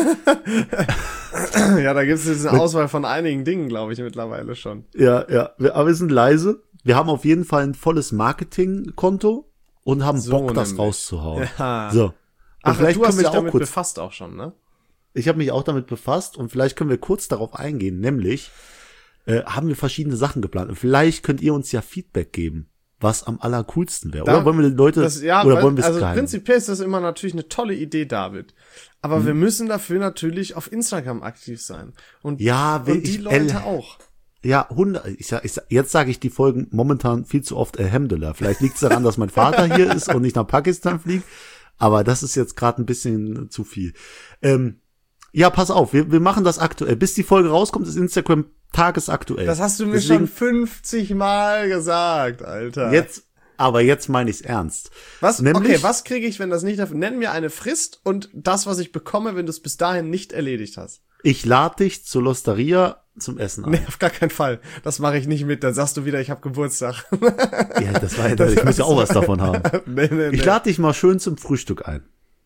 Ja, da gibt es jetzt eine Auswahl von einigen Dingen, glaube ich, mittlerweile schon. Ja, ja. Wir, aber wir sind leise. Wir haben auf jeden Fall ein volles Marketingkonto und haben So Bock, das nämlich. rauszuhauen. Ja. So. Und Ach, vielleicht du hast können wir dich auch damit kurz, befasst auch schon, ne? ich habe mich auch damit befasst und vielleicht können wir kurz darauf eingehen, nämlich äh, haben wir verschiedene Sachen geplant. Und vielleicht könnt ihr uns ja Feedback geben, was am allercoolsten wäre. Da- Oder wollen wir die Leute, Das, ja, oder weil, wollen wir es also geheim? prinzipiell ist das immer natürlich eine tolle Idee, David. Aber Hm. wir müssen dafür natürlich auf Instagram aktiv sein. Und, Ja, will und die ich- Leute El- auch. Ja, hundert, ich sag, ich sag, jetzt sage ich die Folgen momentan viel zu oft Alhamdulillah. Vielleicht liegt es daran, dass mein Vater hier ist und nicht nach Pakistan fliegt. Aber das ist jetzt gerade ein bisschen zu viel. Ähm, ja, pass auf, wir, wir machen das aktuell. Bis die Folge rauskommt, ist Instagram tagesaktuell. Das hast du mir Deswegen schon fünfzig Mal gesagt, Alter. Jetzt, aber jetzt meine ich's ernst. Was? Nämlich- Okay, was kriege ich, wenn das nicht dafür? Nenn mir eine Frist und das, was ich bekomme, wenn du es bis dahin nicht erledigt hast. Ich lade dich zur Losteria zum Essen ein. Nee, auf gar keinen Fall. Das mache ich nicht mit. Dann sagst du wieder, ich habe Geburtstag. Ja, das war ja, ich muss ja auch was davon haben. nee, nee, nee. Ich lade dich mal schön zum Frühstück ein.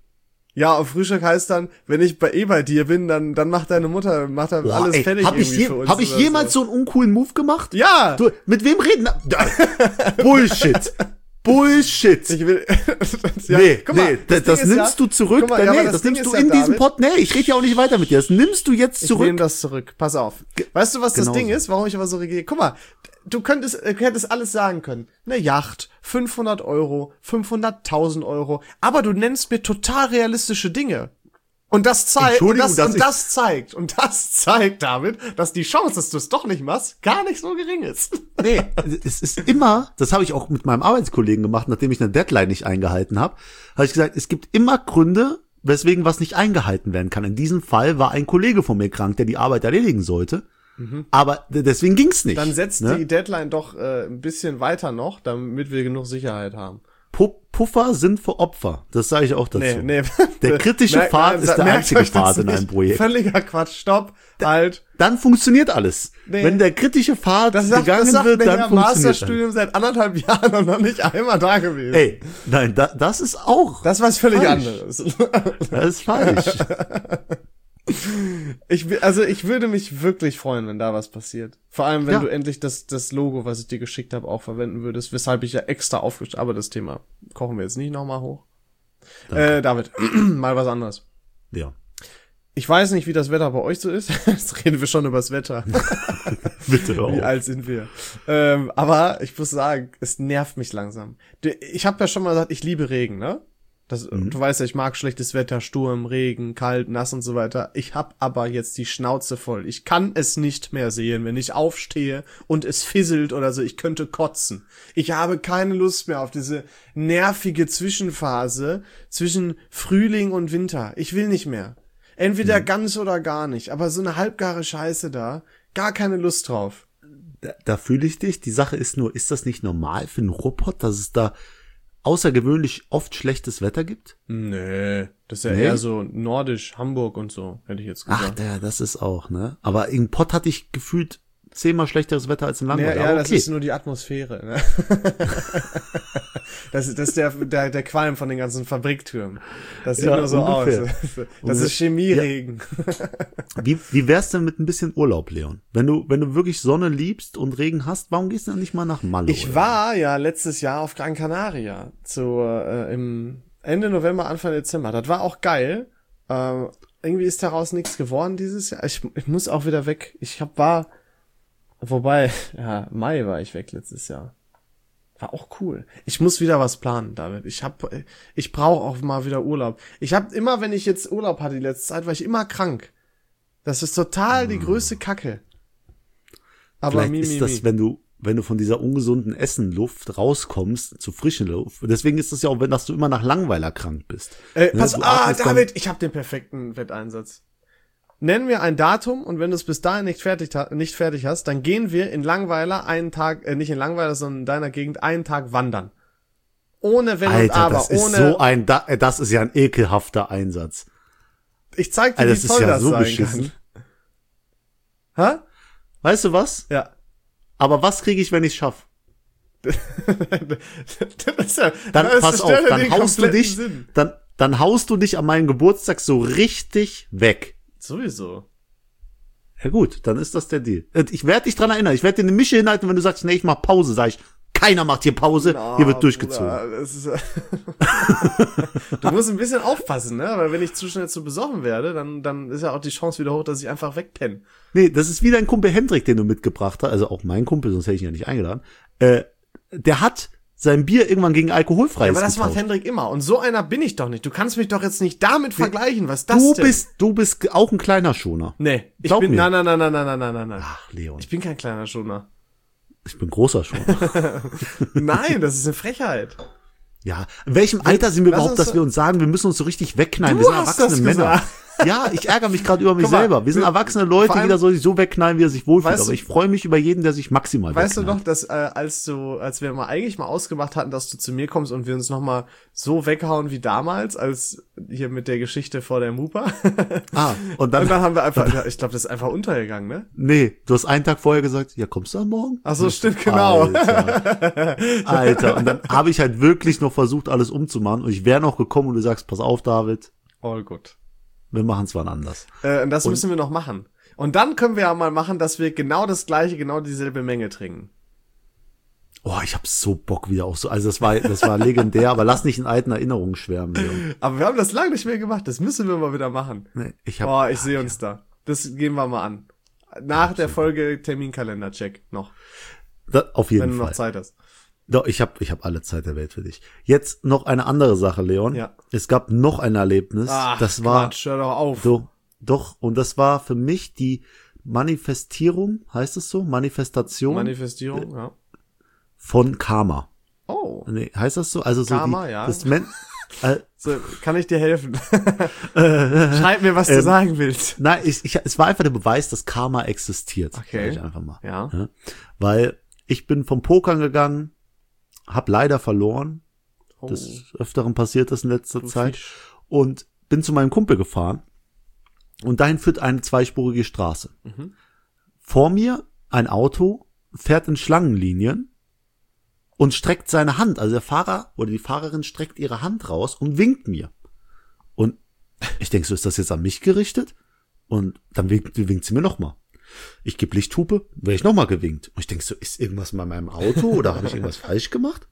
Ja, auf Frühstück heißt dann, wenn ich bei eh bei dir bin, dann dann macht deine Mutter macht dann Boah, alles ey, fertig hab ich, irgendwie je, für uns. hab ich oder jemals so einen uncoolen Move gemacht? Ja. Du, mit wem reden? Da- Bullshit. Bullshit. Ich will. ja, nee, guck mal, nee, das, das Ding ist nimmst ja, du zurück. guck mal, ja, nee, aber das, Ding nimmst du ist in ja, diesem David, Pod. Nee, ich rede ja auch nicht weiter mit dir. Das nimmst du jetzt Ich zurück. nehme das zurück. Pass auf. Weißt du, was das Genau Ding so. ist, warum ich aber so reagiere? Guck mal, du könntest, äh, hättest alles sagen können. Eine Yacht, fünfhundert Euro, fünfhunderttausend Euro, aber du nennst mir total realistische Dinge. Und das zeigt, und Entschuldigung, das, dass und ich- das zeigt, und das zeigt damit, dass die Chance, dass du es doch nicht machst, gar nicht so gering ist. Nee, es ist immer, das habe ich auch mit meinem Arbeitskollegen gemacht, nachdem ich eine Deadline nicht eingehalten habe, habe ich gesagt, es gibt immer Gründe, weswegen was nicht eingehalten werden kann. In diesem Fall war ein Kollege von mir krank, der die Arbeit erledigen sollte. Aber d- deswegen ging's nicht. Dann setzt ne? die Deadline doch äh, ein bisschen weiter noch, damit wir genug Sicherheit haben. Pu- Puffer sind für Opfer. Das sage ich auch dazu. Nee, nee. Der kritische Merkt- Pfad nein, ist der merkt einzige euch das Pfad in nicht. einem Projekt. Völliger Quatsch. Stopp. Halt. Dann funktioniert alles. Nee. Wenn der kritische Pfad Das sagt, gegangen das sagt wird, mir dann ja funktioniert alles. Masterstudium seit anderthalb Jahren und noch nicht einmal da gewesen. Ey, nein, da, das ist auch. Das war was völlig falsch. anderes. Das ist falsch. Ich, will- also ich würde mich wirklich freuen, wenn da was passiert. Vor allem, wenn Ja. du endlich das, das Logo, was ich dir geschickt habe, auch verwenden würdest, weshalb ich ja extra aufgestellt, aber das Thema kochen wir jetzt nicht nochmal hoch. Äh, David, mal was anderes. Ja. Ich weiß nicht, wie das Wetter bei euch so ist. Jetzt reden wir schon über das Wetter. Bitte hör Wie auf. alt sind wir? Ähm, aber ich muss sagen, es nervt mich langsam. Du- Ich habe ja schon mal gesagt, ich liebe Regen, ne? Das, Mhm. Du weißt ja, ich mag schlechtes Wetter, Sturm, Regen, kalt, nass und so weiter. Ich hab aber jetzt die Schnauze voll. Ich kann es nicht mehr sehen, wenn ich aufstehe und es fisselt oder so. Ich könnte kotzen. Ich habe keine Lust mehr auf diese nervige Zwischenphase zwischen Frühling und Winter. Ich will nicht mehr. Entweder Mhm. ganz oder gar nicht. Aber so eine halbgare Scheiße da, gar keine Lust drauf. Da, da fühle ich dich. Die Sache ist nur, ist das nicht normal für einen Ruhrpott, dass es da außergewöhnlich oft schlechtes Wetter gibt? Nee, das ist ja Nee? eher so nordisch, Hamburg und so, hätte ich jetzt Ach, gesagt. der, das ist auch, ne? Aber in Pott hatte ich gefühlt zehnmal schlechteres Wetter als in Ja, Langweil. ja, Aber das okay. ist nur die Atmosphäre. Ne? das, ist- das ist der, der, der Qualm von den ganzen Fabriktürmen. Das sieht Ja, nur so ungefähr. aus. Das ist Chemieregen. Wie, wie wär's denn mit ein bisschen Urlaub, Leon? Wenn du, wenn du wirklich Sonne liebst und Regen hast, warum gehst du dann nicht mal nach Malle? Ich oder? war ja letztes Jahr auf Gran Canaria, zu, äh, im Ende November, Anfang Dezember. Das war auch geil. Ähm, irgendwie ist daraus nichts geworden dieses Jahr. Ich, ich muss auch wieder weg. Ich hab, war, wobei, ja, Mai war ich weg letztes Jahr. War auch cool. Ich muss wieder was planen, David. Ich hab, ich brauche auch mal wieder Urlaub. Ich hab immer, wenn ich jetzt Urlaub hatte die letzte Zeit, war ich immer krank. Das ist total die größte Kacke. Aber vielleicht mi, ist mi, das, mi. wenn du, wenn du von dieser ungesunden Essenluft rauskommst zu frischen Luft. Deswegen ist es ja auch, wenn dass du immer nach Langweiler krank bist. Äh, Ne, pass, du ah, atmest dann- David, ich habe den perfekten Wetteinsatz. Nenn mir ein Datum und wenn du es bis dahin nicht fertig, ha- nicht fertig hast, dann gehen wir in Langweiler einen Tag, äh, nicht in Langweiler, sondern in deiner Gegend einen Tag wandern. Ohne Wenn und Alter, Aber, das ist ohne, so ein, da- äh, das ist ja ein ekelhafter Einsatz. ich zeig dir, Alter, wie das ist toll ja das so sein beschissen. kann. Hä? Weißt du was? Ja. Aber was kriege ich, wenn ich schaff? das ist ja, Dann das pass auf, stellt ja dann den haust du kompletten dich, Sinn. dann, dann haust du dich an meinem Geburtstag so richtig weg. Sowieso. Ja gut, dann ist das der Deal. Und ich werde dich dran erinnern. Ich werde dir eine Mische hinhalten, wenn du sagst, nee, ich mach Pause, sag ich, keiner macht hier Pause, Na, hier wird durchgezogen. Bruder, das ist, du musst ein bisschen aufpassen, ne? Weil wenn ich zu schnell zu besoffen werde, dann, dann ist ja auch die Chance wieder hoch, dass ich einfach wegpenne. Nee, das ist wie dein Kumpel Hendrik, den du mitgebracht hast, also auch mein Kumpel, sonst hätte ich ihn ja nicht eingeladen. Äh, der hat sein Bier irgendwann gegen alkoholfreies Ja, aber das macht getauscht. Hendrik immer. Und so einer bin ich doch nicht. Du kannst mich doch jetzt nicht damit vergleichen. Was ist das Du denn? bist, du bist auch ein kleiner Schoner. Nee, ich Glaub bin, mir. nein, nein, nein, nein, nein, nein, nein, nein, nein. Ach, Leon, Ich bin kein kleiner Schoner. ich bin großer Schoner. Nein, das ist eine Frechheit. Ja, in welchem Alter sind wir lass überhaupt, uns- dass wir uns sagen, wir müssen uns so richtig wegknallen? Du wir sind hast erwachsene das Männer. gesagt. Ja, ich ärgere mich gerade über mich Guck mal, selber. Wir sind wir- erwachsene Leute, vor allem- jeder soll sich so wegknallen, wie er sich wohlfühlt. Weißt Aber du- ich freue mich über jeden, der sich maximal Weißt du wegknallt. noch, dass äh, als du, als wir mal eigentlich mal ausgemacht hatten, dass du zu mir kommst und wir uns noch mal so weghauen wie damals, als hier mit der Geschichte vor der Mupa. Ah, und dann, Und dann haben wir einfach, ja, ich glaube, das ist einfach untergegangen, ne? nee, du hast einen Tag vorher gesagt, ja, kommst du am Morgen? Ach so, stimmt, genau. Alter, Alter. Und dann habe ich halt wirklich noch versucht, alles umzumachen. Und ich wäre noch gekommen und du sagst, pass auf, David, All gut. wir machen es wann anders. Äh, und das müssen wir noch machen. Und dann können wir ja mal machen, dass wir genau das gleiche, genau dieselbe Menge trinken. Oh, ich hab so Bock wieder auch so. Also das war, das war legendär, aber lass nicht in alten Erinnerungen schwärmen, Leon. Aber wir haben das lange nicht mehr gemacht. Das müssen wir mal wieder machen. Nee, ich hab, Oh, ich sehe uns da. Das gehen wir mal an. Nach der Folge Terminkalender-Check noch, da, auf jeden wenn du Fall. noch Zeit hast. Doch, ich habe ich hab alle Zeit der Welt für dich. Jetzt noch eine andere Sache, Leon. Ja. Es gab noch ein Erlebnis. Ach, das war Quatsch, hör doch auf. doch, doch, und das war für mich die Manifestierung, heißt es so? Manifestation Manifestierung, ja. von Karma. Oh, Nee, heißt das so? Also so Karma, die, ja. das Men äh, so, kann ich dir helfen? Schreib mir, was du Ähm, sagen willst. Nein, ich, ich, es war einfach der Beweis, dass Karma existiert. Okay. Sag ich einfach mal. Ja. Ja? Weil ich bin vom Pokern gegangen, hab leider verloren. Oh, Des Öfteren passiert das in letzter du Zeit. Fisch. Und bin zu meinem Kumpel gefahren. Und dahin führt eine zweispurige Straße. Mhm. Vor mir ein Auto fährt in Schlangenlinien und streckt seine Hand. Also der Fahrer oder die Fahrerin streckt ihre Hand raus und winkt mir. Und ich denke, so ist das jetzt an mich gerichtet? Und dann winkt, winkt sie mir nochmal. Ich gebe Lichthupe, werde ich nochmal gewinkt. Und ich denke so, ist irgendwas bei meinem Auto oder habe ich irgendwas falsch gemacht?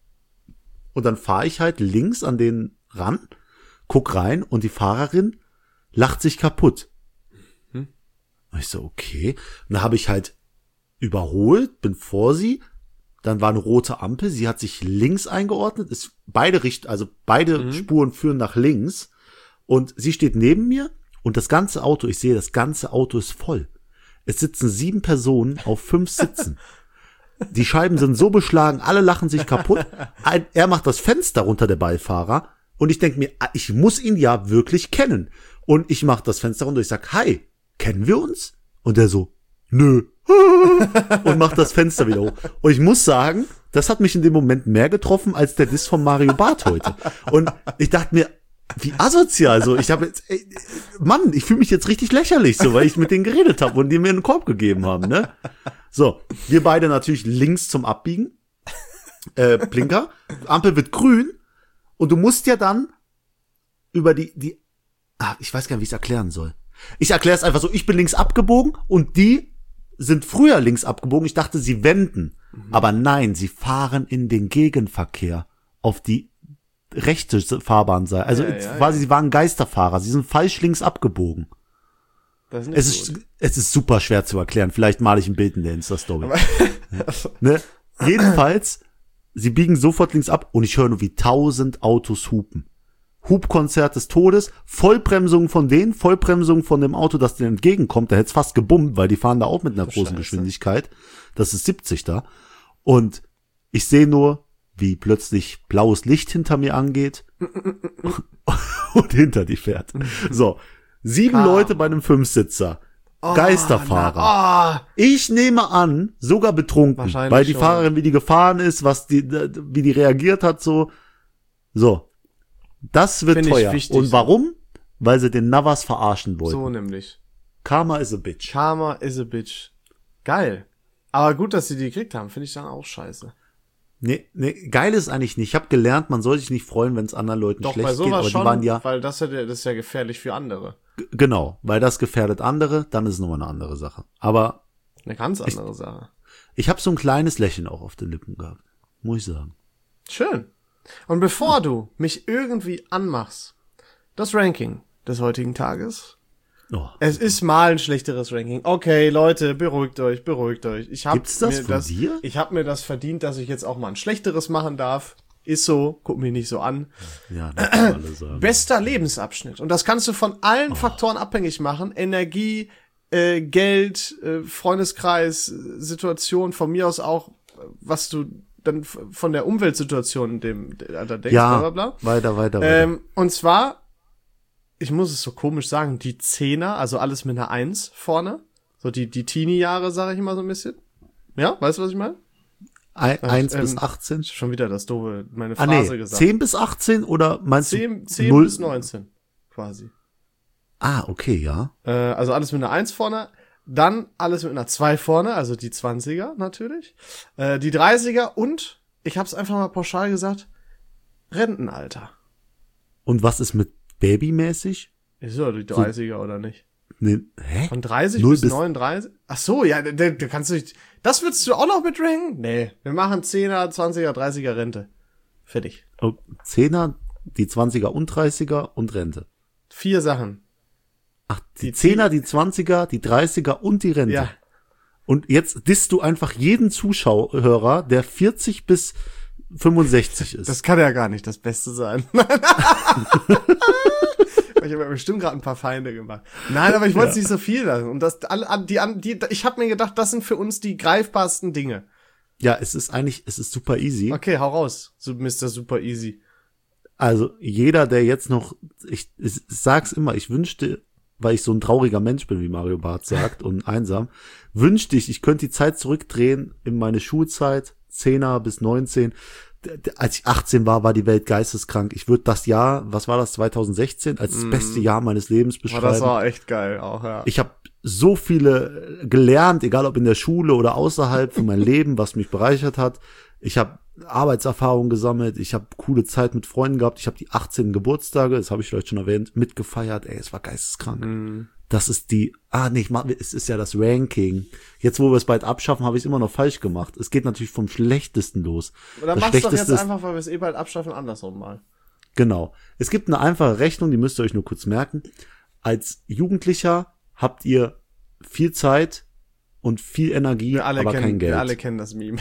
Und dann fahre ich halt links an den ran, guck rein und die Fahrerin lacht sich kaputt. Hm. Und ich so, okay. Und dann habe ich halt überholt, bin vor sie, dann war eine rote Ampel, sie hat sich links eingeordnet, ist beide Richt, also beide Mhm. Spuren führen nach links und sie steht neben mir und das ganze Auto, ich sehe, das ganze Auto ist voll. Es sitzen sieben Personen auf fünf Sitzen. Die Scheiben sind so beschlagen, alle lachen sich kaputt. Ein, er macht das Fenster runter, der Beifahrer. Und ich denke mir, ich muss ihn ja wirklich kennen. Und ich mache das Fenster runter, ich sag, hi, kennen wir uns? Und der so, nö. Und macht das Fenster wieder hoch. Und ich muss sagen, das hat mich in dem Moment mehr getroffen als der Diss von Mario Barth heute. Und ich dachte mir, wie asozial so. Ich habe jetzt, ey, Mann, ich fühle mich jetzt richtig lächerlich, so, weil ich mit denen geredet habe und die mir einen Korb gegeben haben, ne? So, wir beide natürlich links zum Abbiegen. Äh, Blinker. Ampel wird grün. Und du musst ja dann über die, die, ah, ich weiß gar nicht, wie ich es erklären soll. Ich erkläre es einfach so, ich bin links abgebogen und die sind früher links abgebogen. Ich dachte, sie wenden. Mhm. Aber nein, sie fahren in den Gegenverkehr auf die rechte Fahrbahnseite. Also ja, ja, quasi, ja. sie waren Geisterfahrer. Sie sind falsch links abgebogen. Das ist nicht Es ist, gut. es ist super schwer zu erklären. Vielleicht male ich ein Bild in der Insta-Story. Ne? Jedenfalls, sie biegen sofort links ab und ich höre nur, wie tausend Autos hupen. Hubkonzert des Todes, Vollbremsung von denen, Vollbremsung von dem Auto, das denen entgegenkommt, da hätte es fast gebummt, weil die fahren da auch mit einer großen Scheiße. Geschwindigkeit. Das ist siebzig da. Und ich sehe nur, wie plötzlich blaues Licht hinter mir angeht und hinter die fährt. So, sieben Ah. Leute bei einem Fünfsitzer. Oh, Geisterfahrer. Na, oh. Ich nehme an, sogar betrunken, Wahrscheinlich weil die schon. Fahrerin, wie die gefahren ist, was die, wie die reagiert hat, so. So. Das wird Find ich teuer. wichtig Und so. warum? Weil sie den Navas verarschen wollten. So nämlich. Karma is a bitch. Karma is a bitch. Geil. Aber gut, dass sie die gekriegt haben, finde ich dann auch scheiße. Nee, nee, geil ist eigentlich nicht. Ich habe gelernt, man soll sich nicht freuen, wenn es anderen Leuten Doch, schlecht bei geht, sowas aber schon, die waren ja, weil das, ja, das ist ja gefährlich für andere. g- genau, weil das gefährdet andere, dann ist es nochmal eine andere Sache. Aber Eine ganz andere Sache. ich habe so ein kleines Lächeln auch auf den Lippen gehabt, muss ich sagen. Schön. Und bevor du mich irgendwie anmachst, das Ranking des heutigen Tages. Oh. Es ist mal ein schlechteres Ranking. Okay, Leute, beruhigt euch, beruhigt euch. Ich hab Gibt's das mir von das, dir? Ich habe mir das verdient, dass ich jetzt auch mal ein schlechteres machen darf. Ist so, guck mich nicht so an. Ja, das kann alle sagen. Bester Lebensabschnitt. Und das kannst du von allen Faktoren abhängig machen. Energie, äh, Geld, äh, Freundeskreis, äh, Situation, von mir aus auch, äh, was du dann f- von der Umweltsituation in dem da denkst, Ja, bla bla bla. weiter, weiter, weiter. Ähm, und zwar, ich muss es so komisch sagen, die Zehner, also alles mit einer Eins vorne. So die, die Teenie-Jahre, sage ich immer so ein bisschen. Ja, weißt du, was ich meine? Ein, eins ähm, bis achtzehn? Schon wieder das doofe, meine Ah, Phrase nee, gesagt. zehn bis achtzehn oder meinst zehn, du zehn null? bis neunzehn, quasi. Ah, okay, ja. Äh, also alles mit einer Eins vorne. Dann alles mit einer zwei vorne, also die zwanziger natürlich. Äh, die dreißiger und, ich hab's einfach mal pauschal gesagt, Rentenalter. Und was ist mit babymäßig? Ist ja die dreißiger oder nicht? Nee, hä? Von dreißig null bis bis- neununddreißig? Ach so, ja, da, da kannst du nicht, das würdest du auch noch mit ranken? Nee, wir machen zehner, zwanziger, dreißiger Rente. Fertig. Oh, Zehner, die Zwanziger und Dreißiger und Rente. Vier Sachen. Ach, die, Die Zehner, die Zwanziger, die Dreißiger und die Rente. Ja. Und jetzt disst du einfach jeden Zuschauer, der vierzig bis fünfundsechzig ist. Das kann ja gar nicht das Beste sein. Ich habe ja bestimmt gerade ein paar Feinde gemacht. Nein, aber ich wollte es nicht so viel lassen. Und das, alle, die, die, ich habe mir gedacht, das sind für uns die greifbarsten Dinge. Ja, es ist eigentlich, es ist super easy. Okay, hau raus, so Mister Super Easy. Also jeder, der jetzt noch, ich, ich sag's immer, ich wünschte, weil ich so ein trauriger Mensch bin, wie Mario Barth sagt, und einsam, wünschte ich, ich könnte die Zeit zurückdrehen in meine Schulzeit, Zehner bis neunzehn. D- d- Als ich achtzehn war, war die Welt geisteskrank. Ich würde das Jahr, was war das, zwanzig sechzehn, als das beste Jahr meines Lebens Oh, beschreiben. das war echt geil auch, ja. Ich habe so viele gelernt, egal ob in der Schule oder außerhalb von meinem Leben, was mich bereichert hat. Ich habe Arbeitserfahrung gesammelt, ich habe coole Zeit mit Freunden gehabt, ich habe die achtzehn Geburtstage, das habe ich vielleicht schon erwähnt, mitgefeiert. Ey, es war geisteskrank. Mhm. Das ist die, ah nee, ich mach, es ist ja das Ranking. Jetzt, wo wir es bald abschaffen, habe ich es immer noch falsch gemacht. Es geht natürlich vom Schlechtesten los. Oder das mach's doch jetzt Schlechteste ist- einfach, weil wir es eh bald abschaffen, andersrum mal. Genau. Es gibt eine einfache Rechnung, die müsst ihr euch nur kurz merken. Als Jugendlicher habt ihr viel Zeit und viel Energie, Wir alle aber kennen, kein Geld. wir alle kennen das Meme.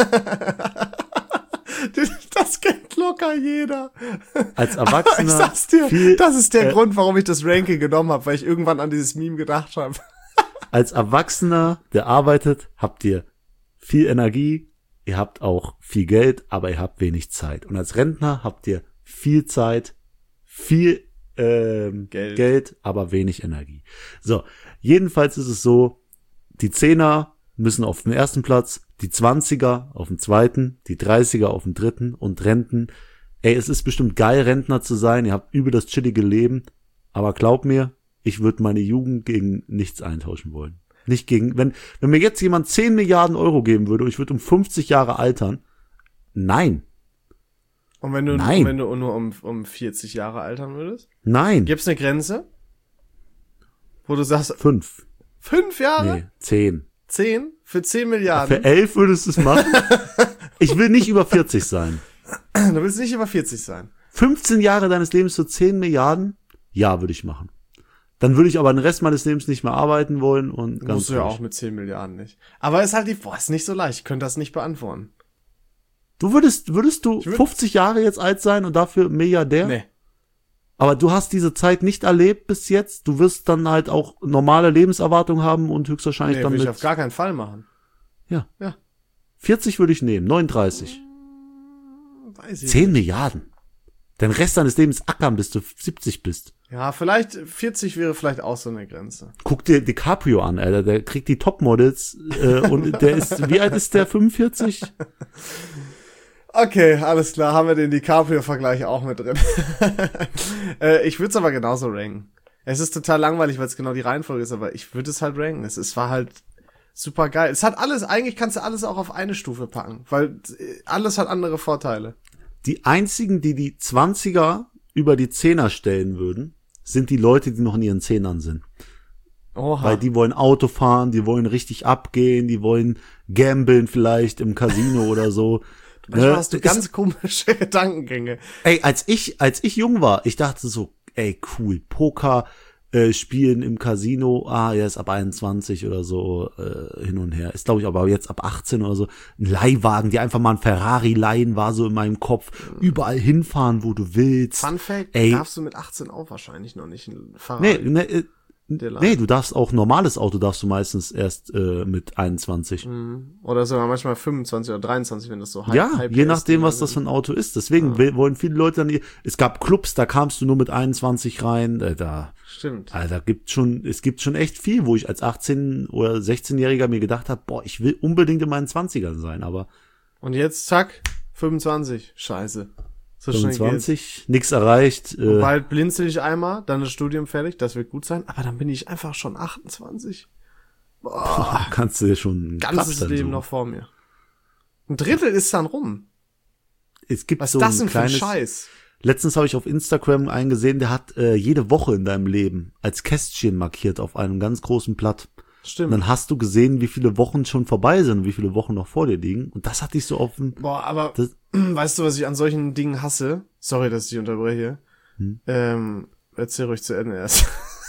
Das kennt locker jeder. Als Erwachsener Ich sag's dir, viel, das ist der äh, Grund, warum ich das Ranking genommen habe, weil ich irgendwann an dieses Meme gedacht habe. als Erwachsener, der arbeitet, habt ihr viel Energie, ihr habt auch viel Geld, aber ihr habt wenig Zeit. Und als Rentner habt ihr viel Zeit, viel ähm, Geld. Geld, aber wenig Energie. So, jedenfalls ist es so, die Zehner müssen auf den ersten Platz, die Zwanziger auf dem zweiten, die Dreißiger auf dem dritten und Renten. Ey, es ist bestimmt geil, Rentner zu sein, ihr habt übel das chillige Leben, aber glaub mir, ich würde meine Jugend gegen nichts eintauschen wollen. Nicht gegen, wenn, wenn mir jetzt jemand zehn Milliarden Euro geben würde und ich würde um fünfzig Jahre altern, nein, Und wenn du, Nein. wenn du nur um, um vierzig Jahre altern würdest? nein, Gibt's eine Grenze? Wo du sagst, fünf, fünf Jahre? nee, zehn. Zehn? Für zehn Milliarden? Für elf würdest du es machen? Ich will nicht über vierzig sein. Du willst nicht über vierzig sein. fünfzehn Jahre deines Lebens für zehn Milliarden? Ja, würde ich machen. Dann würde ich aber den Rest meines Lebens nicht mehr arbeiten wollen und ganz Musst du ja ruhig. auch mit zehn Milliarden nicht. Aber ist halt die, boah, ist nicht so leicht. Ich könnte das nicht beantworten. Du würdest, würdest du würd- fünfzig Jahre jetzt alt sein und dafür Milliardär? Nee. Aber du hast diese Zeit nicht erlebt bis jetzt. Du wirst dann halt auch normale Lebenserwartung haben und höchstwahrscheinlich Nee, dann will mit... ich auf gar keinen Fall machen. Ja. Ja. vierzig würde ich nehmen, neununddreißig. Weiß ich zehn nicht. Milliarden. Den Rest deines Lebens ackern, bis du siebzig bist. Ja, vielleicht vierzig wäre vielleicht auch so eine Grenze. Guck dir DiCaprio an, Alter. Der kriegt die Topmodels äh, und der ist, wie alt ist der? fünfundvierzig? Okay, alles klar, haben wir den DiCaprio-Vergleich auch mit drin. äh, ich würde es aber genauso ranken. Es ist total langweilig, weil es genau die Reihenfolge ist, aber ich würde es halt ranken. Es, es war halt super geil. Es hat alles, eigentlich kannst du alles auch auf eine Stufe packen, weil alles hat andere Vorteile. Die einzigen, die die Zwanziger über die Zehner stellen würden, sind die Leute, die noch in ihren Zehnern sind. Oha. Weil die wollen Auto fahren, die wollen richtig abgehen, die wollen gambeln vielleicht im Casino oder so. Manchmal ne? hast du Ist- ganz komische Gedankengänge. Ey, als ich, als ich jung war, ich dachte so, ey, cool, Poker äh, spielen im Casino, ah, er ist ab einundzwanzig oder so äh, hin und her. Ist, glaube ich, aber jetzt ab achtzehn oder so. Ein Leihwagen, die einfach mal ein Ferrari leihen, war so in meinem Kopf. Überall hinfahren, wo du willst. Fun Fact, Ey. darfst du mit achtzehn auch wahrscheinlich noch nicht ein Fahrrad. Nee, ne, äh, Der Leih- nee, du darfst auch normales Auto darfst du meistens erst äh, mit einundzwanzig. Oder sogar manchmal fünfundzwanzig oder dreiundzwanzig, wenn das so halb, Ja, halb je ist, nachdem, die was Leute das für sind. ein Auto ist. Deswegen will- wollen viele Leute dann, es gab Clubs, da kamst du nur mit einundzwanzig rein, äh, da, Stimmt. also da gibt schon, es gibt schon echt viel, wo ich als achtzehn- oder sechzehnjähriger mir gedacht habe, boah, ich will unbedingt in meinen zwanzigern sein, aber Und jetzt, zack, fünfundzwanzig. Scheiße. So schnell geht's. fünfundzwanzig, nix erreicht, äh, Bald blinzel ich einmal, dann das Studium fertig, das wird gut sein, aber dann bin ich einfach schon achtundzwanzig. Boah, kannst du dir schon einen ganzes Platz dann Leben suchen. noch vor mir. Ein Drittel ist dann rum. Es gibt Was so ist das ein denn für ein kleines, Scheiß? letztens habe ich auf Instagram einen gesehen, der hat äh, jede Woche in deinem Leben als Kästchen markiert auf einem ganz großen Blatt. Und Stimmt. dann hast du gesehen, wie viele Wochen schon vorbei sind und wie viele Wochen noch vor dir liegen. Und das hat dich so auf den, Boah, aber Das- weißt du, was ich an solchen Dingen hasse? Sorry, dass ich dich unterbreche. Hm? Ähm, erzähl ruhig zu Ende erst.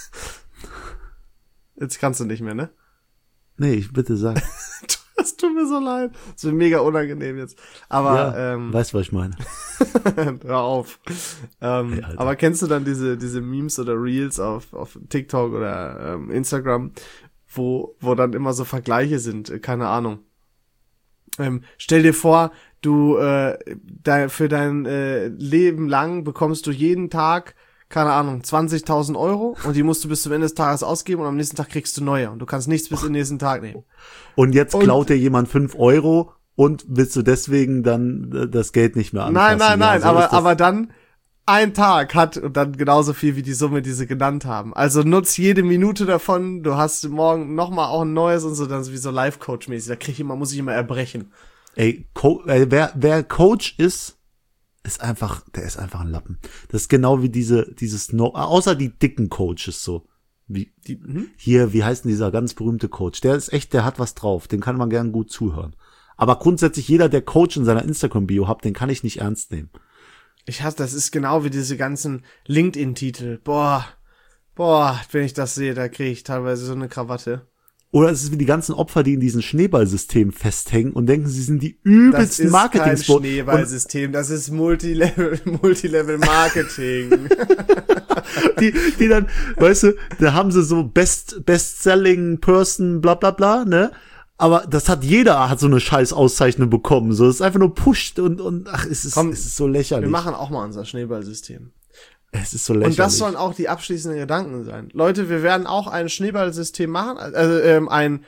Jetzt kannst du nicht mehr, ne? nee, ich bitte sag. Das tut mir so leid. Das wird mega unangenehm jetzt. Aber, ja, ähm, weißt du, was ich meine? hör auf. Ähm, Hey, Alter. aber kennst du dann diese, diese Memes oder Reels auf, auf TikTok oder ähm, Instagram, wo, wo dann immer so Vergleiche sind? Äh, Keine Ahnung. Ähm, stell dir vor, du äh, de, für dein äh, Leben lang bekommst du jeden Tag, keine Ahnung, zwanzigtausend Euro und die musst du bis zum Ende des Tages ausgeben und am nächsten Tag kriegst du neue und du kannst nichts bis in den nächsten Tag nehmen. Und jetzt Und- klaut dir jemand fünf Euro und willst du deswegen dann äh, das Geld nicht mehr anfassen? Nein, nein, nein, Ja, so aber, ist das. aber dann ein Tag hat und dann genauso viel wie die Summe, die sie genannt haben. Also nutz jede Minute davon, du hast morgen nochmal auch ein neues und so, dann wie so Life-Coach-mäßig, da krieg ich immer, muss ich immer erbrechen. Ey, Co äh, wer, wer Coach ist, ist einfach, der ist einfach ein Lappen. Das ist genau wie diese, dieses, no außer die dicken Coaches so. Wie, Die, hm? hier, wie heißt denn dieser ganz berühmte Coach? Der ist echt, der hat was drauf. Den kann man gern gut zuhören. Aber grundsätzlich jeder, der Coach in seiner Instagram-Bio hat, den kann ich nicht ernst nehmen. Ich hasse, das ist genau wie diese ganzen LinkedIn-Titel. Boah, boah, wenn ich das sehe, da kriege ich teilweise so eine Krawatte. Oder es ist wie die ganzen Opfer, die in diesem Schneeballsystem festhängen und denken, sie sind die Das übelsten ist kein Marketing-Sport. Und Schneeballsystem, das ist Multilevel, Multilevel-Marketing. die, die dann, weißt du, da haben sie so Best, Best-Selling Person, bla, bla, bla, ne? Aber das hat jeder, hat so eine scheiß Auszeichnung bekommen. So, es ist einfach nur pusht und, und, ach, es ist, Komm, es ist so lächerlich. Wir machen auch mal unser Schneeballsystem. Es ist so lächerlich. Und das sollen auch die abschließenden Gedanken sein. Leute, wir werden auch ein Schneeballsystem machen, also ähm, ein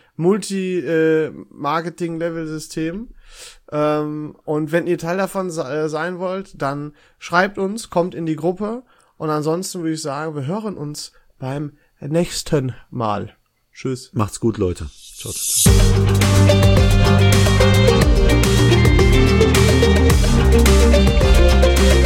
Multi-Marketing-Level-System. Ähm, und wenn ihr Teil davon se- äh, sein wollt, dann schreibt uns, kommt in die Gruppe. Und ansonsten würde ich sagen, wir hören uns beim nächsten Mal. Tschüss. Macht's gut, Leute. Ciao, ciao, ciao.